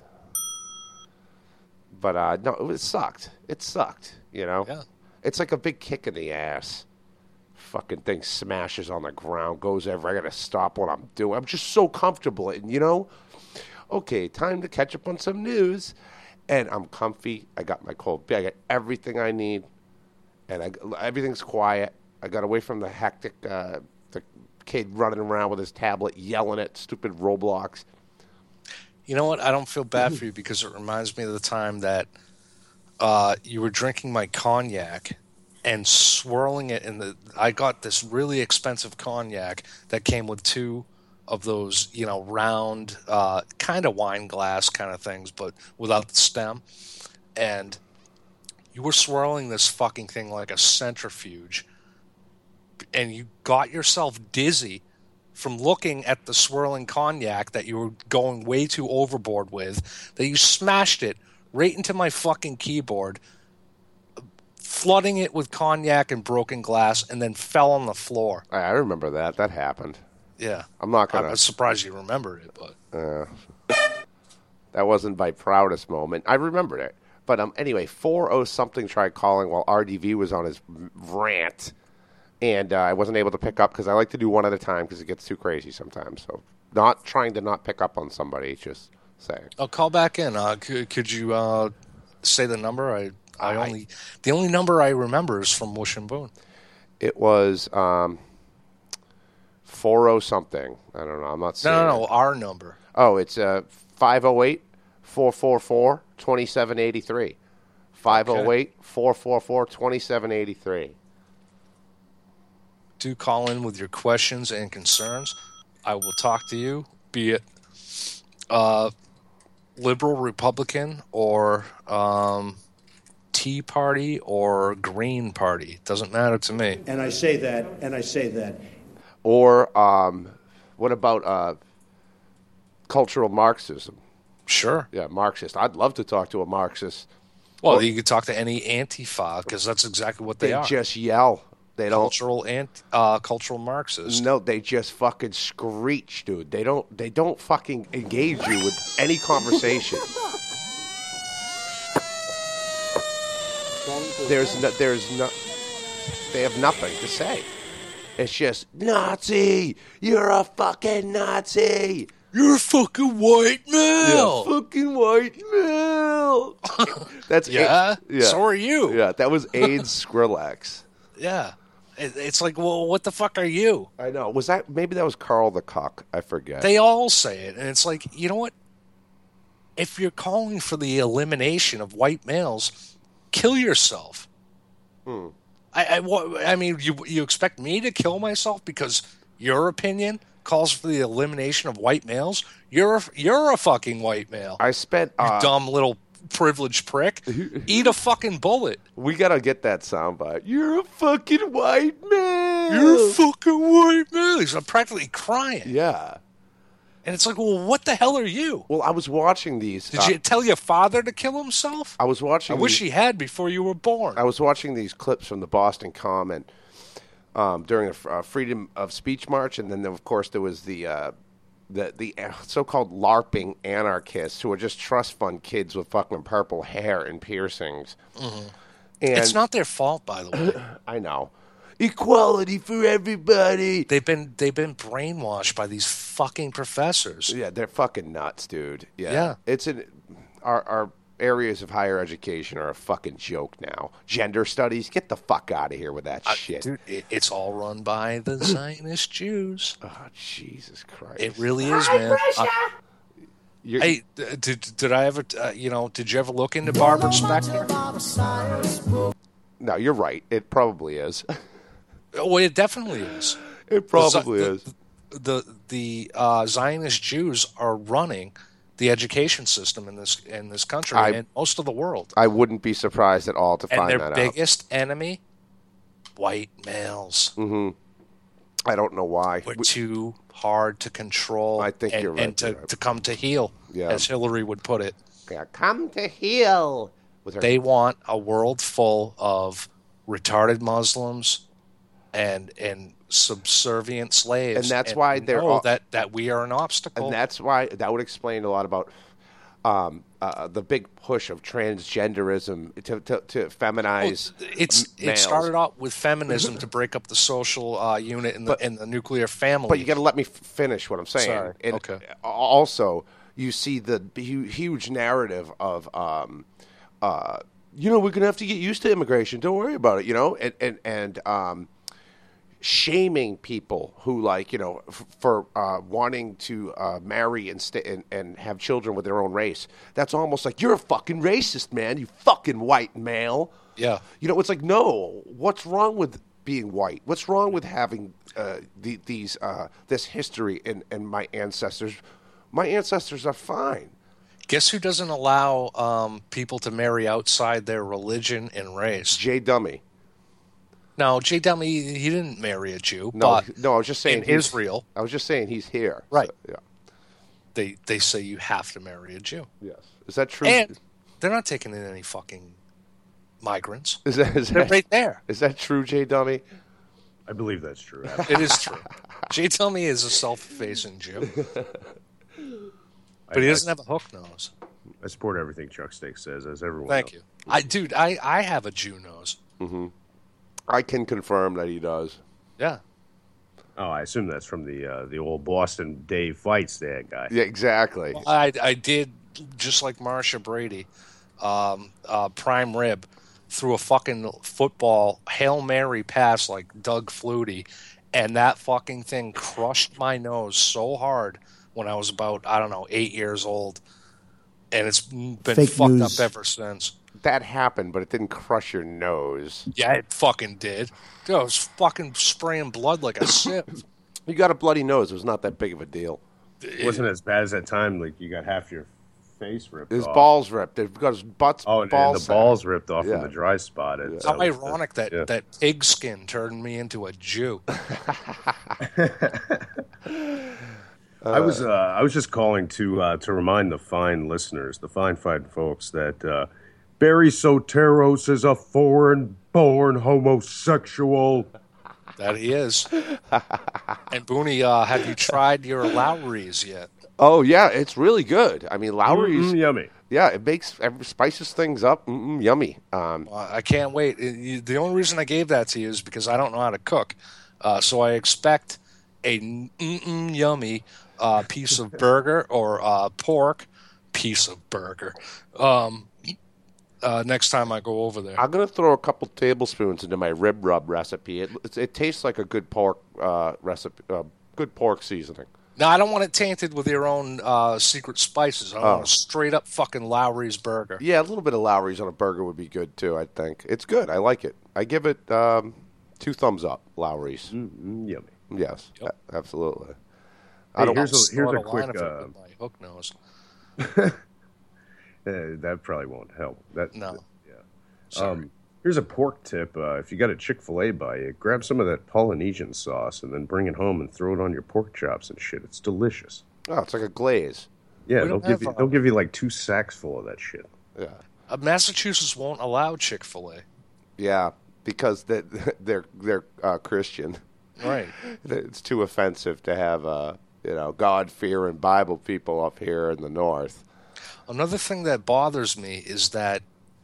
But, no, it sucked. It sucked, Yeah. It's like a big kick in the ass. Fucking thing smashes on the ground, goes everywhere. I got to stop what I'm doing. I'm just so comfortable. And, okay, time to catch up on some news. And I'm comfy. I got my cold beer. I got everything I need. And everything's quiet. I got away from the hectic the kid running around with his tablet yelling at stupid Roblox. You know what? I don't feel bad for you because it reminds me of the time that you were drinking my cognac and swirling it I got this really expensive cognac that came with two of those, round, kind of wine glass kind of things, but without the stem. And you were swirling this fucking thing like a centrifuge. And you got yourself dizzy from looking at the swirling cognac that you were going way too overboard with, that you smashed it right into my fucking keyboard, flooding it with cognac and broken glass, and then fell on the floor. I remember that. That happened. Yeah. I'm surprised you remembered it, but that wasn't my proudest moment. I remembered it. But anyway, 4-0-something tried calling while RDV was on his rant, and I wasn't able to pick up because I like to do one at a time because it gets too crazy sometimes. So not trying to not pick up on somebody, just saying. I'll call back in. Could you say the number? The only number I remember is from Wish and Boone. It was 40-something. I don't know. I'm not seeing No, our number. Oh, it's 508-444-2783. 508-444-2783. Do call in with your questions and concerns. I will talk to you, be it liberal, Republican, or Tea Party, or Green Party. Doesn't matter to me. And I say that. Or what about cultural Marxism? Sure. Yeah, Marxist. I'd love to talk to a Marxist. Well, you could talk to any Antifa because that's exactly what they are. They just yell. They don't cultural Marxists. No, they just fucking screech, dude. They don't fucking engage you with any conversation. They have nothing to say. It's just Nazi. You're a fucking Nazi. You're a fucking white male. Yeah, fucking white male. That's yeah. So are you. Yeah, that was AIDS Skrillex. Yeah. It's like, well, what the fuck are you? I know. Maybe that was Carl the Cock? I forget. They all say it, and it's like, you know what? If you're calling for the elimination of white males, kill yourself. I mean, you expect me to kill myself because your opinion calls for the elimination of white males? You're a fucking white male. I spent you dumb little privileged prick. Eat a fucking bullet. We gotta get that soundbite. You're a fucking white man. You're a fucking white man. I'm practically crying. Yeah. And it's like, well, what the hell are you? Well, I was watching these. Did you tell your father to kill himself? I was watching. I wish he had before you were born. I was watching these clips from the Boston Common during a Freedom of Speech march, and then of course there was the so-called LARPing anarchists who are just trust fund kids with fucking purple hair and piercings. Mm-hmm. And it's not their fault, by the way. I know. Equality for everybody. They've been brainwashed by these fucking professors. Yeah, they're fucking nuts, dude. Yeah. It's our areas of higher education are a fucking joke now. Gender studies, get the fuck out of here with that shit. Dude, it's all run by the Zionist Jews. Oh, Jesus Christ. It really is, man. Hey, did I ever, did you ever look into Barbara Spector? No, you're right. It probably is. Oh, it definitely is. It probably is. The Zionist Jews are running the education system in this country and most of the world. I wouldn't be surprised at all to find that out. And their biggest enemy, white males. Mm-hmm. I don't know why. We're too hard to control. I think you're right. And to come to heel, as Hillary would put it. Yeah, come to heel. They want a world full of retarded Muslims and subservient slaves, and that's why they're that we are an obstacle. And that's why that would explain a lot about the big push of transgenderism to feminize. It started out with feminism to break up the social unit in the nuclear family. But you got to let me finish what I'm saying. Sorry. And okay. Also, you see the huge narrative of. We're gonna have to get used to immigration. Don't worry about it. And shaming people who for wanting to marry and have children with their own race. That's almost like you're a fucking racist, man. You fucking white male. Yeah. It's like, no. What's wrong with being white? What's wrong with having this history and my ancestors? My ancestors are fine. Guess who doesn't allow people to marry outside their religion and race? Jay Dummy. No, Jay Dummy, he didn't marry a Jew. No, but I was just saying in Israel. I was just saying he's here. Right. So, yeah. They say you have to marry a Jew. Yes. Is that true? And they're not taking in any fucking migrants. They're right there. Is that true, Jay Dummy? I believe that's true. It is true. Jay Dummy is a self-effacing Jew. But he doesn't have a hook nose. I support everything Chuck Steak says, as everyone Thank knows. you. I have a Jew nose. Mm-hmm. I can confirm that he does. Yeah. Oh, I assume that's from the old Boston Dave Fights there guy. Yeah, exactly. Well, I did, just like Marsha Brady, prime rib, threw a fucking football Hail Mary pass like Doug Flutie, and that fucking thing crushed my nose so hard when I was about, 8 years old. And it's been Fake fucked news. up ever since. That happened, but it didn't crush your nose. Yeah, it fucking did. Dude, I was fucking spraying blood like a sieve. You got a bloody nose. It was not that big of a deal. It wasn't as bad as that time, like you got half your face ripped His off. balls ripped. It got his butts. Oh, and the balls ripped off in the dry spot. How ironic that pig skin turned me into a Jew. I was just calling to remind the fine listeners, the fine folks, that Barry Soteros is a foreign-born homosexual. That he is. And Booney, have you tried your Lowry's yet? Oh yeah, it's really good. I mean, Lowry's yummy. Yeah, it spices things up. Yummy. I can't wait. The only reason I gave that to you is because I don't know how to cook, so I expect a yummy piece of burger or pork piece of burger. next time I go over there. I'm gonna throw a couple tablespoons into my rib rub recipe. It tastes like a good pork recipe, good pork seasoning. No, I don't want it tainted with your own secret spices. I want a straight up fucking Lowry's burger. Yeah, a little bit of Lowry's on a burger would be good too. I think it's good. I like it. I give it 2 thumbs up. Lowry's. Yummy. Yes, absolutely. Hey, here's Start a line quick. of it with my hook nose. That probably won't help. No. Yeah. Here's a pork tip. If you got a Chick-fil-A by you, grab some of that Polynesian sauce and then bring it home and throw it on your pork chops and shit. It's delicious. Oh, it's like a glaze. Yeah, they'll give you like 2 sacks full of that shit. Yeah. Massachusetts won't allow Chick-fil-A. Yeah, because they're Christian. Right. It's too offensive to have God-fearing Bible people up here in the north. Another thing that bothers me is that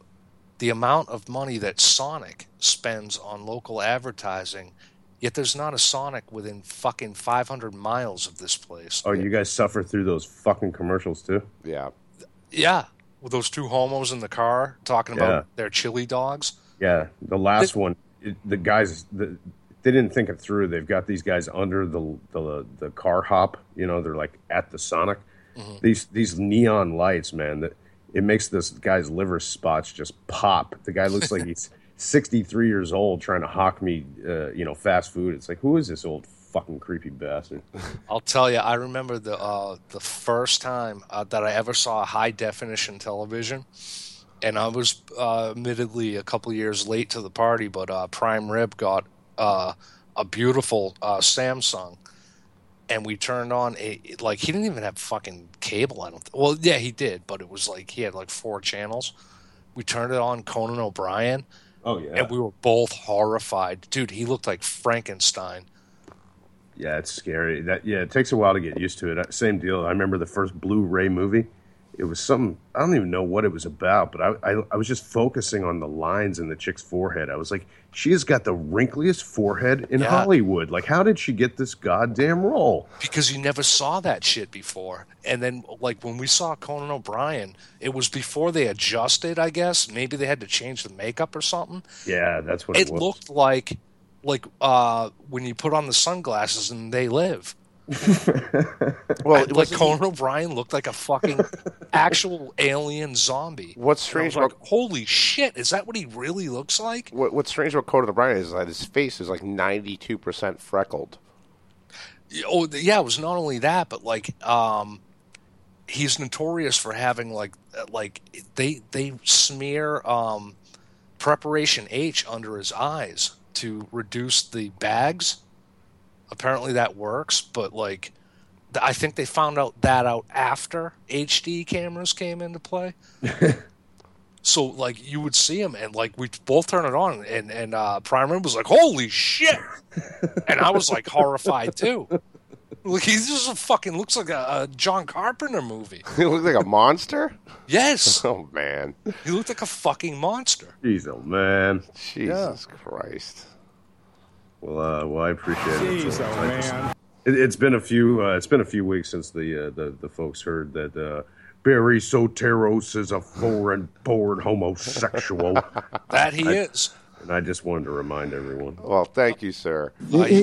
the amount of money that Sonic spends on local advertising, yet there's not a Sonic within fucking 500 miles of this place. Oh, you guys suffer through those fucking commercials too? Yeah. Yeah, with those 2 homos in the car talking about their chili dogs. Yeah, the last one, the guys, they didn't think it through. They've got these guys under the car hop. You know, they're like at the Sonic. Mm-hmm. These neon lights, man, that it makes this guy's liver spots just pop. The guy looks like he's 63 years old trying to hawk me, fast food. It's like, who is this old fucking creepy bastard? I'll tell you, I remember the first time that I ever saw high definition television, and I was admittedly a couple years late to the party, but Prime Rib got a beautiful Samsung. And we turned on he didn't even have fucking cable. Well, yeah, he did, but it was like he had like 4 channels. We turned it on Conan O'Brien. Oh yeah, and we were both horrified, dude. He looked like Frankenstein. Yeah, it's scary. It takes a while to get used to it. Same deal. I remember the first Blu-ray movie. It was something, I don't even know what it was about, but I was just focusing on the lines in the chick's forehead. I was like, she has got the wrinkliest forehead in Hollywood. Like, how did she get this goddamn role? Because you never saw that shit before. And then, like, when we saw Conan O'Brien, it was before they adjusted, I guess. Maybe they had to change the makeup or something. Yeah, that's what it was. It looked like when you put on the sunglasses and They Live. Well, like Conan O'Brien looked like a fucking actual alien zombie. What's strange about holy shit, is that what he really looks like? What's strange about Conan O'Brien is that his face is like 92% freckled. Oh yeah, it was not only that, but he's notorious for having like they smear Preparation H under his eyes to reduce the bags. Apparently that works, but I think they found that out after HD cameras came into play. So you would see him, and we both turn it on, and Prime Rib was like, "Holy shit!" And I was horrified too. He just fucking looks like a John Carpenter movie. He looked like a monster? Yes. Oh man, he looked like a fucking monster. Jeez, oh man, Jesus Christ. Well, I appreciate it. Jeez, oh man. It's been a few weeks since the folks heard that Barry Soteros is a foreign-born homosexual. That he is. And I just wanted to remind everyone. Well, thank you, sir.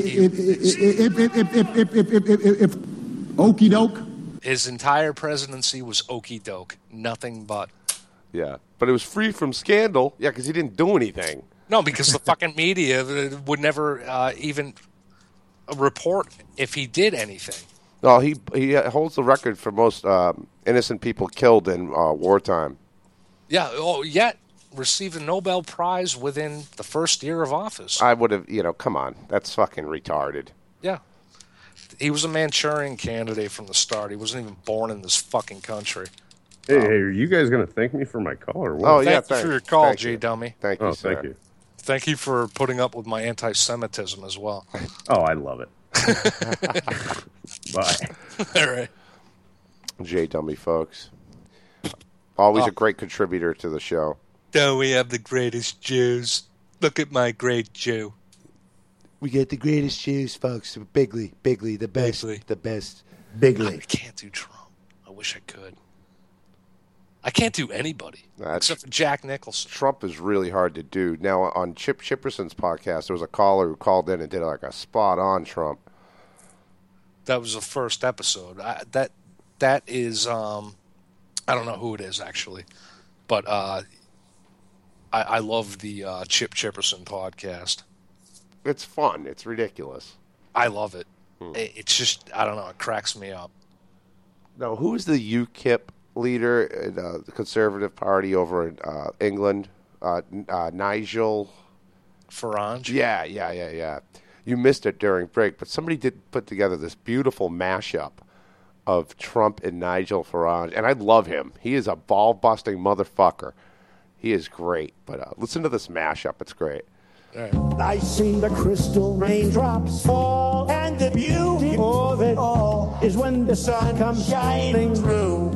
Okey doke. His entire presidency was okey doke, nothing but. Yeah, but it was free from scandal. Yeah, because he didn't do anything. No, because the fucking media would never even report if he did anything. No, he holds the record for most innocent people killed in wartime. Yeah. Oh, yet received a Nobel Prize within the first year of office. I would have, come on, that's fucking retarded. Yeah. He was a Manchurian candidate from the start. He wasn't even born in this fucking country. Hey, are you guys going to thank me for my call or what? Oh, yeah, thank you for your call, J-Dummy. Thank you, sir. Thank you. Thank you for putting up with my anti-Semitism as well. Oh, I love it. Bye. All right. J-Dummy, folks. Always a great contributor to the show. Don't we have the greatest Jews? Look at my great Jew. We get the greatest Jews, folks. Bigley, the best, Bigley. the best. Bigley. I can't do Trump. I wish I could. I can't do anybody except for Jack Nicholson. Trump is really hard to do. Now, on Chip Chipperson's podcast, there was a caller who called in and did like a spot-on Trump. That was the first episode. That is, I don't know who it is, actually. But I love the Chip Chipperson podcast. It's fun. It's ridiculous. I love it. It's just, I don't know, it cracks me up. No, who's the UKIP leader in the Conservative Party over in England? Nigel Farage? Yeah. You missed it during break, but somebody did put together this beautiful mashup of Trump and Nigel Farage, and I love him. He is a ball-busting motherfucker. He is great. But listen to this mashup. It's great. Right. I seen the crystal raindrops fall, and the beauty of it all is when the sun comes shining through.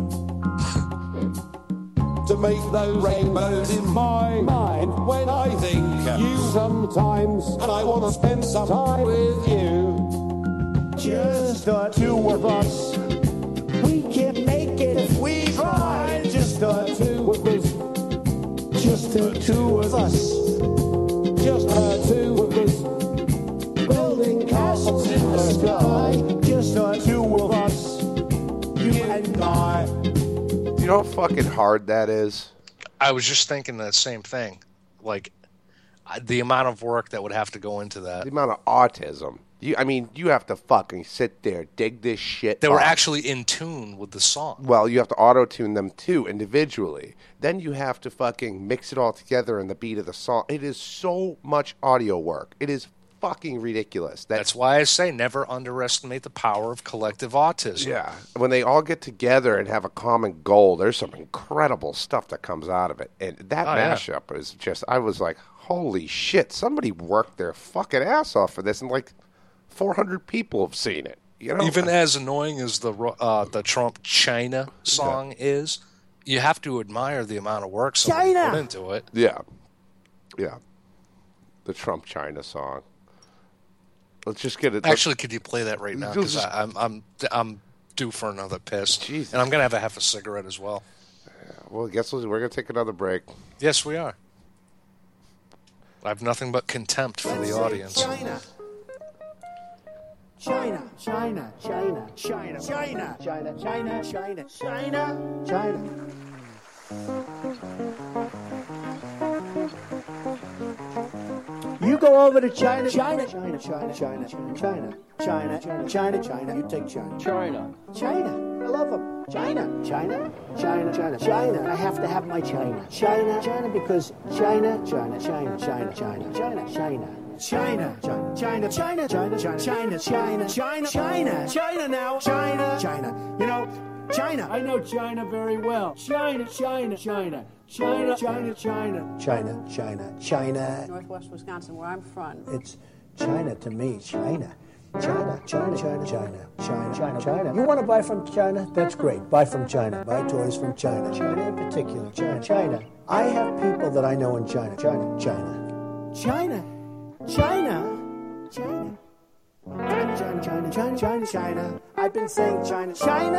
To make those rainbows in my mind when I think you sometimes, and I want to spend some time with you. Just the two of us, we can make it if we try. Just the two of us, just the two of us. Just the two of us, building castles in the sky. Just the two of us, you and I. You know how fucking hard that is? I was just thinking that same thing. Like, the amount of work that would have to go into that. The amount of autism. You have to fucking sit there, dig this shit They up. were actually in tune with the song. Well, you have to auto-tune them, too, individually. Then you have to fucking mix it all together in the beat of the song. It is so much audio work. It is fucking ridiculous. That's why I say never underestimate the power of collective autism. Yeah. When they all get together and have a common goal, there's some incredible stuff that comes out of it. And that mashup is just, I was like, holy shit, somebody worked their fucking ass off for this. And like 400 people have seen it. You know? Even as annoying as the Trump China song is, you have to admire the amount of work someone put into it. Yeah. The Trump China song. Let's just get it. Actually, could you play that right now? Because I'm due for another piss. Jesus. And I'm going to have a half a cigarette as well. Yeah, well, I guess we're going to take another break. Yes, we are. I have nothing but contempt for the audience. China. You go over to China. You take China. I love them. China. I have to have my China. China, because China now. China. You know, China. I know China very well. China. Northwest Wisconsin, where I'm from. It's China to me. China. China. You want to buy from China? That's great. Buy from China. Buy toys from China. China in particular. China. I have people that I know in China. China. I've been saying China.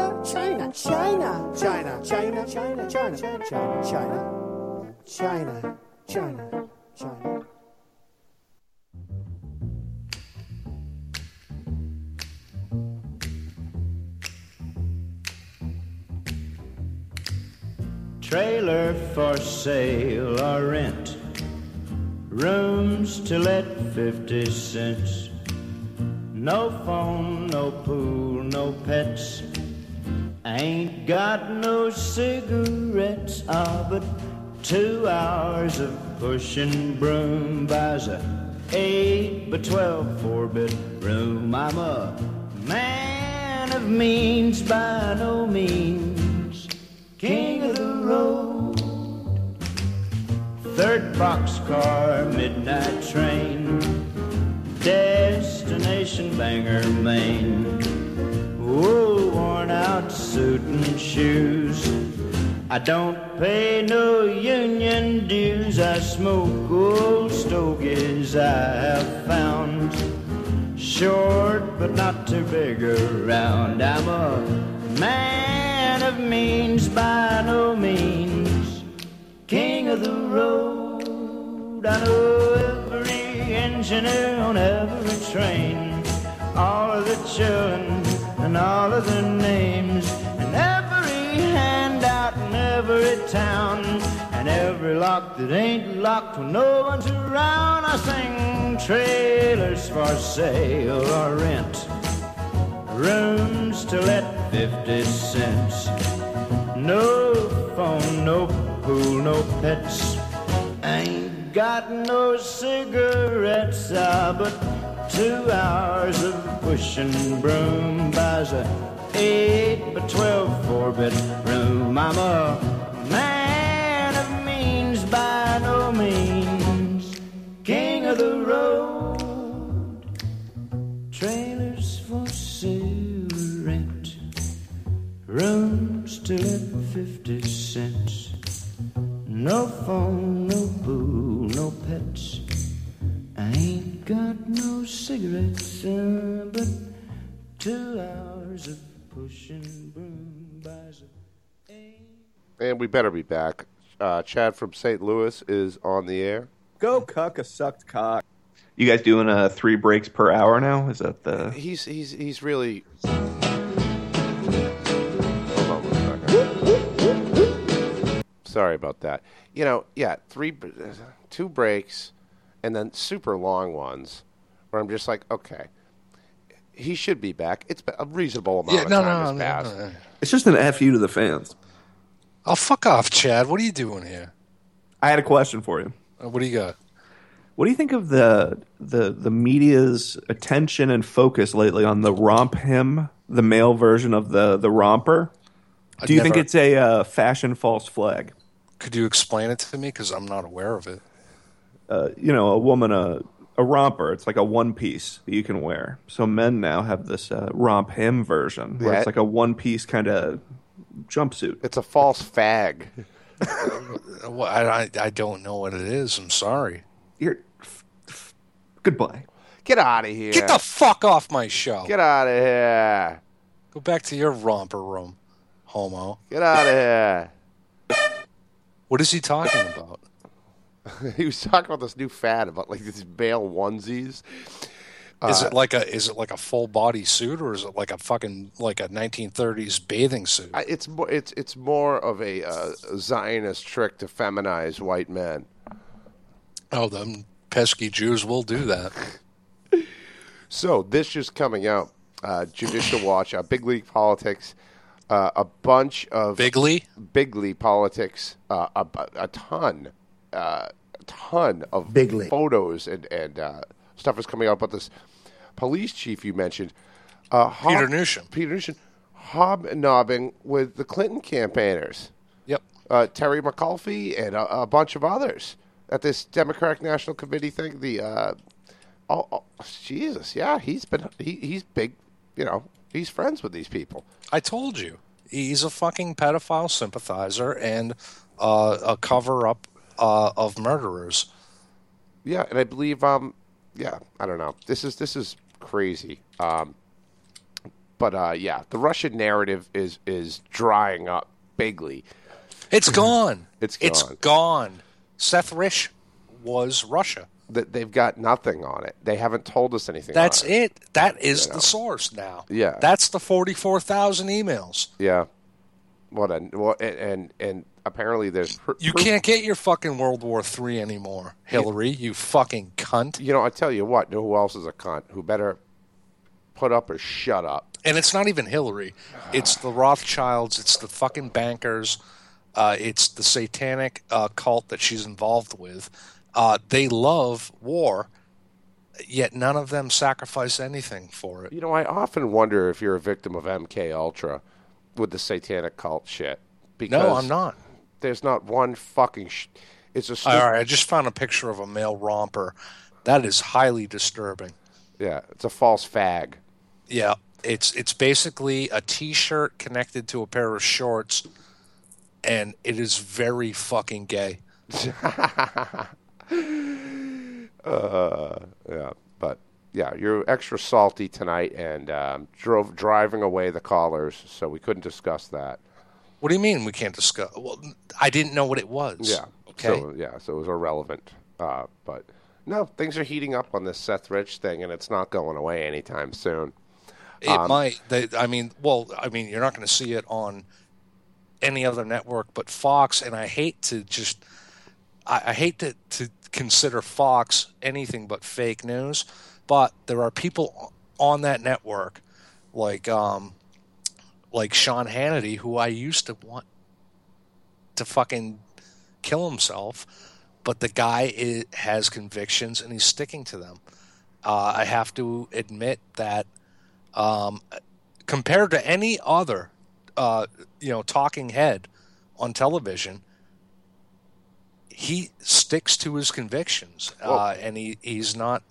Trailer for sale or rent, rooms to let 50 cents. No phone, no pool, no pets. Ain't got no cigarettes, but 2 hours of pushing broom buys a 8 by 12 4-bedroom. I'm a man of means by no means, king of the road. 3rd boxcar, midnight train, destination Bangor, Maine. Oh, worn out suit and shoes. I don't pay no union dues. I smoke old stogies I have found, short but not too big around. I'm a man man of means by no means, king of the road. I know every engineer on every train, all of the children and all of their names, and every handout in every town, and every lock that ain't locked when no one's around. I sing trailers for sale or rent, rooms to let 50 cents. No phone, no pool, no pets. Ain't got no cigarettes, but 2 hours of pushing broom buys a 8 by 12 4-bedroom. I'm a man of means by no means, king of the road. Trailers for sale, rent, rooms to let 50 cents. No phone, no pool, no pets. I ain't got no cigarettes, but 2 hours of pushing broom buys a... And we better be back. Chad from St. Louis is on the air. Go cuck a sucked cock. You guys doing 3 breaks per hour now? Is that the... He's really... Sorry about that. You know, yeah, 2 breaks, and then super long ones, where I'm just like, okay, he should be back. It's a reasonable amount of time has passed. No. It's just an F you to the fans. Oh, fuck off, Chad. What are you doing here? I had a question for you. What do you got? What do you think of the media's attention and focus lately on the romp hymn, the male version of the romper? Do you think it's a fashion false flag? Could you explain it to me? Because I'm not aware of it. A woman, a romper. It's like a one piece that you can wear. So men now have this romp him version where it's like a one piece kind of jumpsuit. It's a false fag. Well, I don't know what it is. I'm sorry. Goodbye. Get out of here. Get the fuck off my show. Get out of here. Go back to your romper room, homo. Get out of here. What is he talking about? He was talking about this new fad about like these male onesies. Is it like a full body suit, or is it like a fucking like a 1930s bathing suit? It's more of a Zionist trick to feminize white men. Oh, them pesky Jews will do that. So this just coming out, Judicial Watch, Big League Politics, a bunch of Big League Politics, a ton of Big League photos and stuff is coming out about this police chief you mentioned, Peter Newsham, hobnobbing with the Clinton campaigners. Yep, Terry McAuliffe and a bunch of others at this Democratic National Committee thing. Jesus, yeah, he's big. You know, he's friends with these people. I told you, he's a fucking pedophile sympathizer and a cover-up of murderers. Yeah, and I believe, I don't know. This is crazy. But the Russian narrative is drying up bigly. It's gone. It's gone. Seth Rich was Russia. They've got nothing on it. They haven't told us anything. That's it. That is the source now. Yeah, that's the 44,000 emails. Yeah. And apparently there's you can't get your fucking World War III anymore, Hillary. You fucking cunt. You know, I tell you what. Who else is a cunt? Who better put up or shut up? And it's not even Hillary. It's the Rothschilds. It's the fucking bankers. It's the satanic cult that she's involved with. They love war, yet none of them sacrifice anything for it. You know, I often wonder if you're a victim of MK Ultra with the satanic cult shit. Because no, I'm not. There's not one fucking... It's a all right, I just found a picture of a male romper. That is highly disturbing. Yeah, it's a false fag. Yeah, it's basically a T-shirt connected to a pair of shorts, and it is very fucking gay. You're extra salty tonight and driving away the callers, so we couldn't discuss that. What do you mean we can't discuss? Well, I didn't know what it was. Yeah. Okay. So it was irrelevant. But no, things are heating up on this Seth Rich thing, and it's not going away anytime soon. It might. You're not going to see it on any other network but Fox, and I hate to just, I hate to consider Fox anything but fake news, but there are people on that network like Sean Hannity, who I used to want to fucking kill himself, but the guy has convictions and he's sticking to them. I have to admit that compared to any other, talking head on television, he sticks to his convictions, and he's not,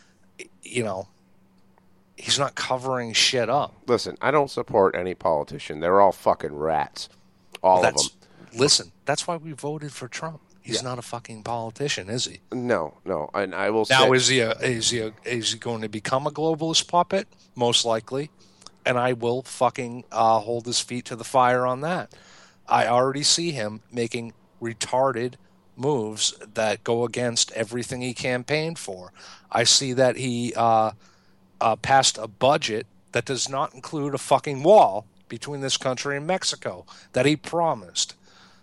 he's not covering shit up. Listen, I don't support any politician. They're all fucking rats. All of them. Listen, that's why we voted for Trump. He's not a fucking politician, is he? No. And I will now, say... is he going to become a globalist puppet? Most likely. And I will fucking hold his feet to the fire on that. I already see him making retarded moves that go against everything he campaigned for. I see that he passed a budget that does not include a fucking wall between this country and Mexico that he promised.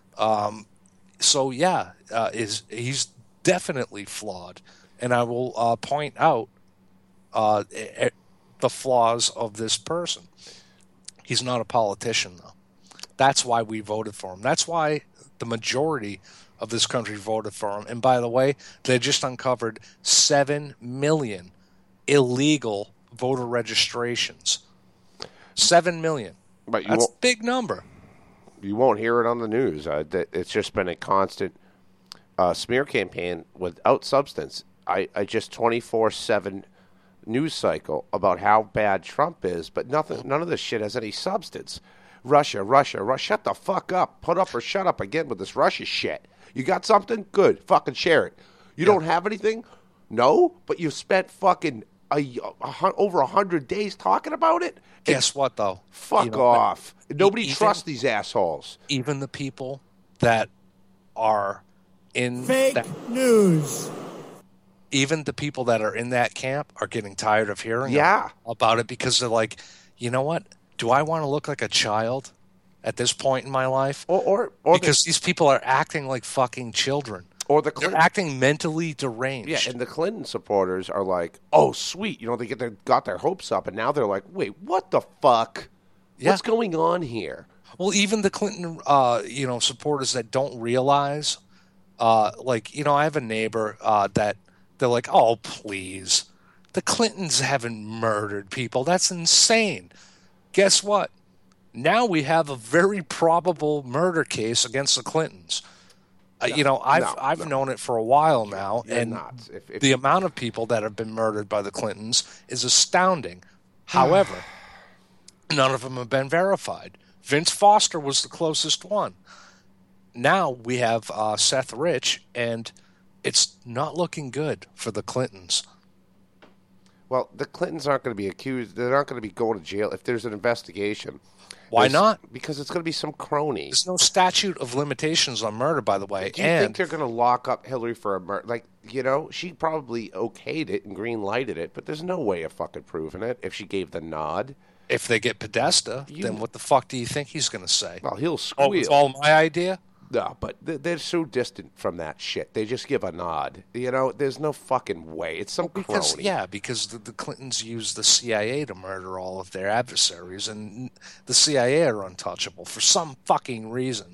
He's definitely flawed, and I will point out the flaws of this person. He's not a politician, though. That's why we voted for him. That's why the majority of this country voted for him. And by the way, they just uncovered 7 million illegal voter registrations. 7 million. But that's a big number. You won't hear it on the news. It's just been a constant smear campaign without substance. I just 24/7 news cycle about how bad Trump is, but none of this shit has any substance. Russia, shut the fuck up. Put up or shut up again with this Russia shit. You got something? Good. Fucking share it. You don't have anything? No, but you've spent fucking over 100 days talking about it? Guess what, though? Fuck off. Nobody trusts these assholes. Even the people that are in fake news. Even the people that are in that camp are getting tired of hearing about it because they're like, you know what? Do I want to look like a child at this point in my life? Or because these people are acting like fucking children. Or they're acting mentally deranged. Yeah, and the Clinton supporters are like, "Oh, sweet," they got their hopes up, and now they're like, "Wait, what the fuck? What's going on here?" Well, even the Clinton, supporters that don't realize, I have a neighbor that they're like, "Oh, please, the Clintons haven't murdered people. That's insane." Guess what? Now we have a very probable murder case against the Clintons. I've known it for a while now, and the amount of people that have been murdered by the Clintons is astounding. However, none of them have been verified. Vince Foster was the closest one. Now we have Seth Rich, and it's not looking good for the Clintons. Well, the Clintons aren't going to be accused. They're not going to be going to jail if there's an investigation. Why not? Because it's going to be some crony. There's no statute of limitations on murder, by the way. Do you think they're going to lock up Hillary for a murder? She probably okayed it and green-lighted it, but there's no way of fucking proving it if she gave the nod. If they get Podesta, then what the fuck do you think he's going to say? Well, he'll squeal. Oh, it's all my idea? No, but they're so distant from that shit. They just give a nod. There's no fucking way. It's some crony. Because the Clintons used the CIA to murder all of their adversaries, and the CIA are untouchable for some fucking reason.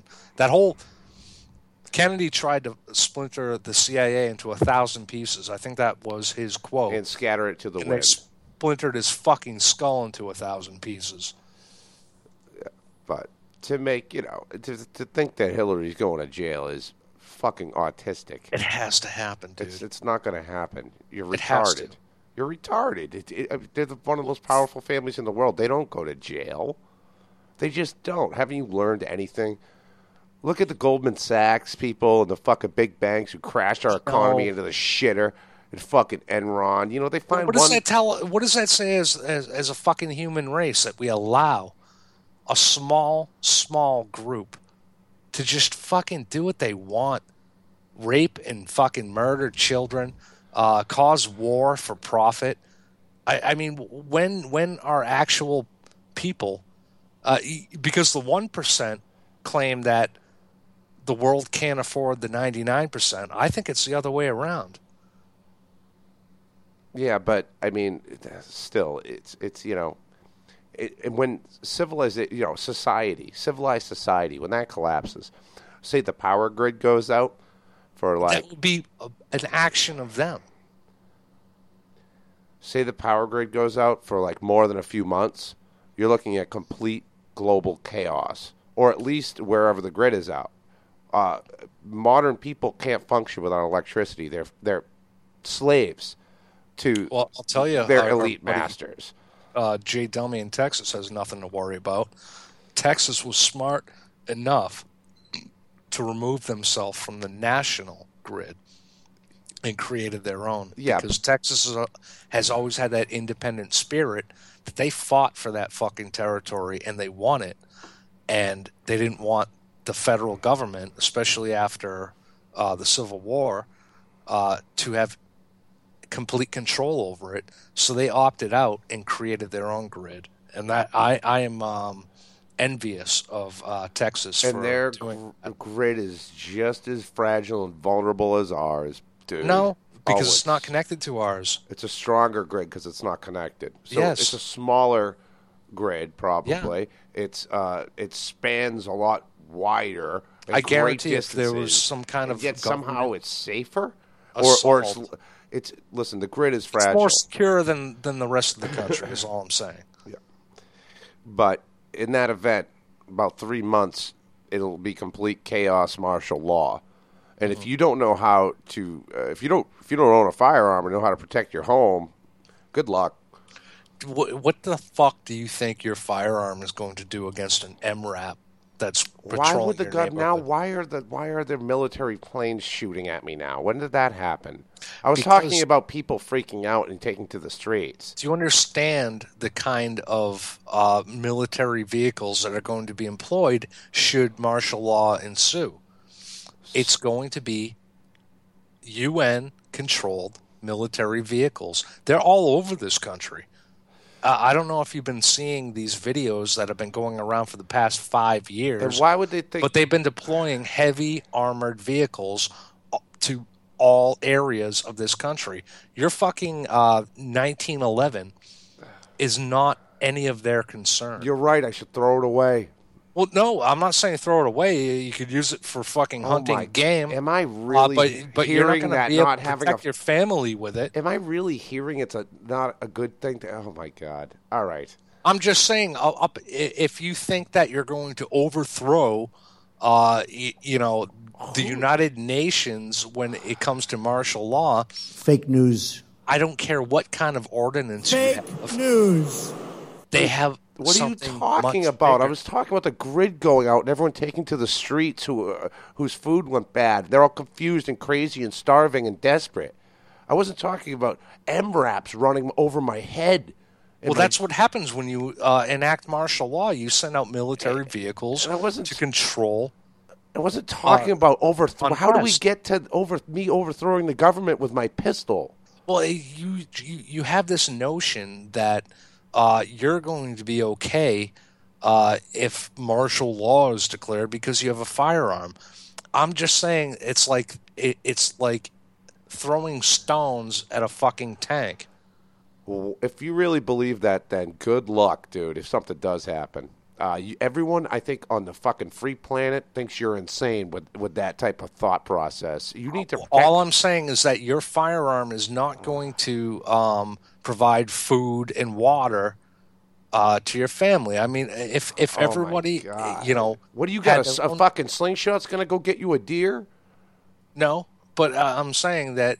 Kennedy tried to splinter the CIA into 1,000 pieces. I think that was his quote. And scatter it to the wind. They splintered his fucking skull into 1,000 pieces. Yeah, but to make, to think that Hillary's going to jail is fucking autistic. It has to happen, dude. It's not going to happen. You're retarded. It has to. You're retarded. They're one of the most powerful families in the world. They don't go to jail. They just don't. Haven't you learned anything? Look at the Goldman Sachs people and the fucking big banks who crashed our economy into the shitter. And fucking Enron. They find what does that say as a fucking human race that we allow a small group to just fucking do what they want, rape and fucking murder children, cause war for profit. I mean, when are actual people, because the 1% claim that the world can't afford the 99%, I think it's the other way around. Yeah, but I mean, still, it's when civilized society, when that collapses, say the power grid goes out for like, that would be an action of them. Say the power grid goes out for like more than a few months, you're looking at complete global chaos, or at least wherever the grid is out. Modern people can't function without electricity. They're slaves to I'll tell you, their elite masters. Jay Delmy in Texas has nothing to worry about. Texas was smart enough to remove themselves from the national grid and created their own. Yeah. Because Texas has always had that independent spirit that they fought for that fucking territory and they won it. And they didn't want the federal government, especially after the Civil War, to have complete control over it. So they opted out and created their own grid. And that I am envious of Texas. And for their doing grid is just as fragile and vulnerable as ours, dude. No, because it's not connected to ours. It's a stronger grid because it's not connected. So Yes. it's a smaller grid, probably. Yeah. It spans a lot wider. I guarantee if there was some kind of yet somehow it's safer, or it's listen. The grid is it's fragile. more secure than the rest of the country. Is all I'm saying. Yeah, but in that event, about 3 months, it'll be complete chaos, martial law. And if you don't know how to, if you don't own a firearm or know how to protect your home, good luck. What the fuck do you think your firearm is going to do against an MRAP that's patrolling Why would the your gun now? neighborhood? Why are there military planes shooting at me now? When did that happen? I was Because- talking about people freaking out and taking to the streets. Do you understand the kind of military vehicles that are going to be employed should martial law ensue? It's going to be UN-controlled military vehicles. They're all over this country. I don't know if you've been seeing these videos that have been going around for the past 5 years. And why would they think? But they've been deploying heavy armored vehicles to all areas of this country. Your fucking 1911 is not any of their concern. You're right. I should throw it away. Well, no, I'm not saying throw it away. You could use it for fucking hunting game. Am I really but you're not hearing going to that be able not to having protect your family with it. Am I really hearing it's not a good thing? Oh my God! All right. I'm just saying, if you think that you're going to overthrow, the United Nations when it comes to martial law, Fake news. I don't care what kind of ordinance you have. Fake news. They have. What are you something talking much about? bigger. I was talking about the grid going out and everyone taking to the streets whose food went bad. They're all confused and crazy and starving and desperate. I wasn't talking about MRAPs running over my head. Well, that's what happens when you enact martial law. You send out military vehicles to control. I wasn't talking about overthrow. How do we unrest. get to me overthrowing the government with my pistol? Well, you have this notion that you're going to be okay if martial law is declared because you have a firearm. I'm just saying it's like throwing stones at a fucking tank. Well, if you really believe that, then good luck, dude, if something does happen. Everyone, I think, on the fucking free planet thinks you're insane with that type of thought process. You need to... All I'm saying is that your firearm is not going to provide food and water to your family. I mean, if everybody, what do you got? A fucking slingshot's going to go get you a deer? No, but I'm saying that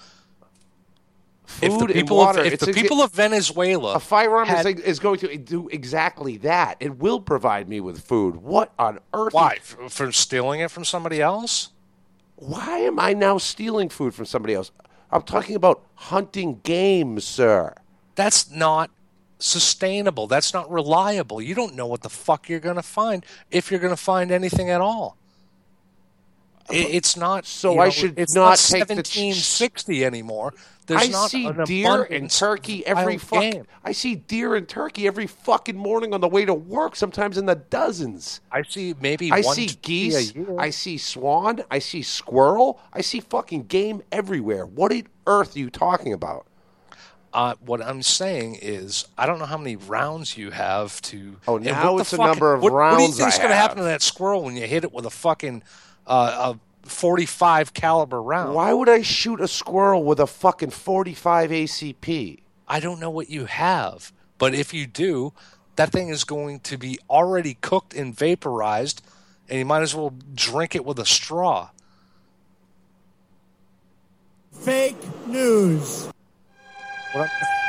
Food if the and people water. if the people of Venezuela, a firearm is going to do exactly that. It will provide me with food. What on earth? Why? For stealing it from somebody else? Why am I now stealing food from somebody else? I'm talking about hunting game, sir. That's not sustainable. That's not reliable. You don't know what the fuck you're going to find, if you're going to find anything at all. It's not. So I should it's not not take the 1760 anymore. There's I not see an deer and abundance turkey of every wild game. fucking. I see deer and turkey every fucking morning on the way to work. Sometimes in the dozens. I see maybe I one see turkey geese. a year. I see swan. I see squirrel. I see fucking game everywhere. What on earth are you talking about? What I'm saying is, I don't know how many rounds you have to. Oh, and now what it's the the fuck- number of what do you rounds think's I going to happen have. to that squirrel when you hit it with a fucking a 45 caliber round? Why would I shoot a squirrel with a fucking 45 ACP? I don't know what you have, but if you do, that thing is going to be already cooked and vaporized, and you might as well drink it with a straw. Fake news. What?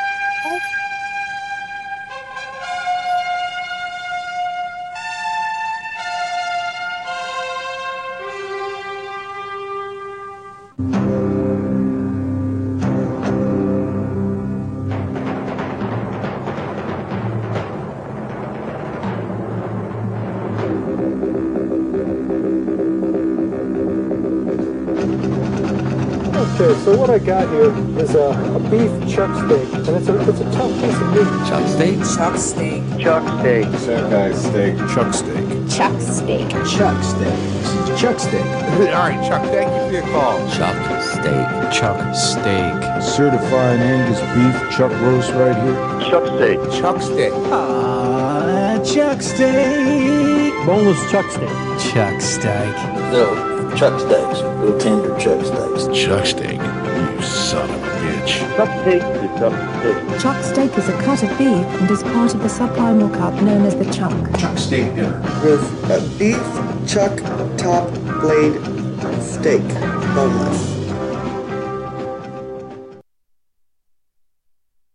Okay, so what I got here is a beef chuck steak, and it's a tough piece of meat. Chuck steak? Chuck steak. Chuck steak. Sakai steak. Chuck steak. Chuck steak. Chuck steak. This is Chuck steak. All right, Chuck. Thank you for your call. Chuck steak. Chuck steak. Certified Angus beef chuck roast right here. Chuck steak. Chuck steak. Chuck steak. Boneless chuck steak. Chuck steak. No, chuck steaks. Real tender chuck steaks. Chuck steak. You son of a bitch. Chuck steak is chuck steak. Chuck steak is a cut of beef and is part of the subprimal cup known as the chunk. Chuck steak dinner. With a beef chuck top blade steak, boneless.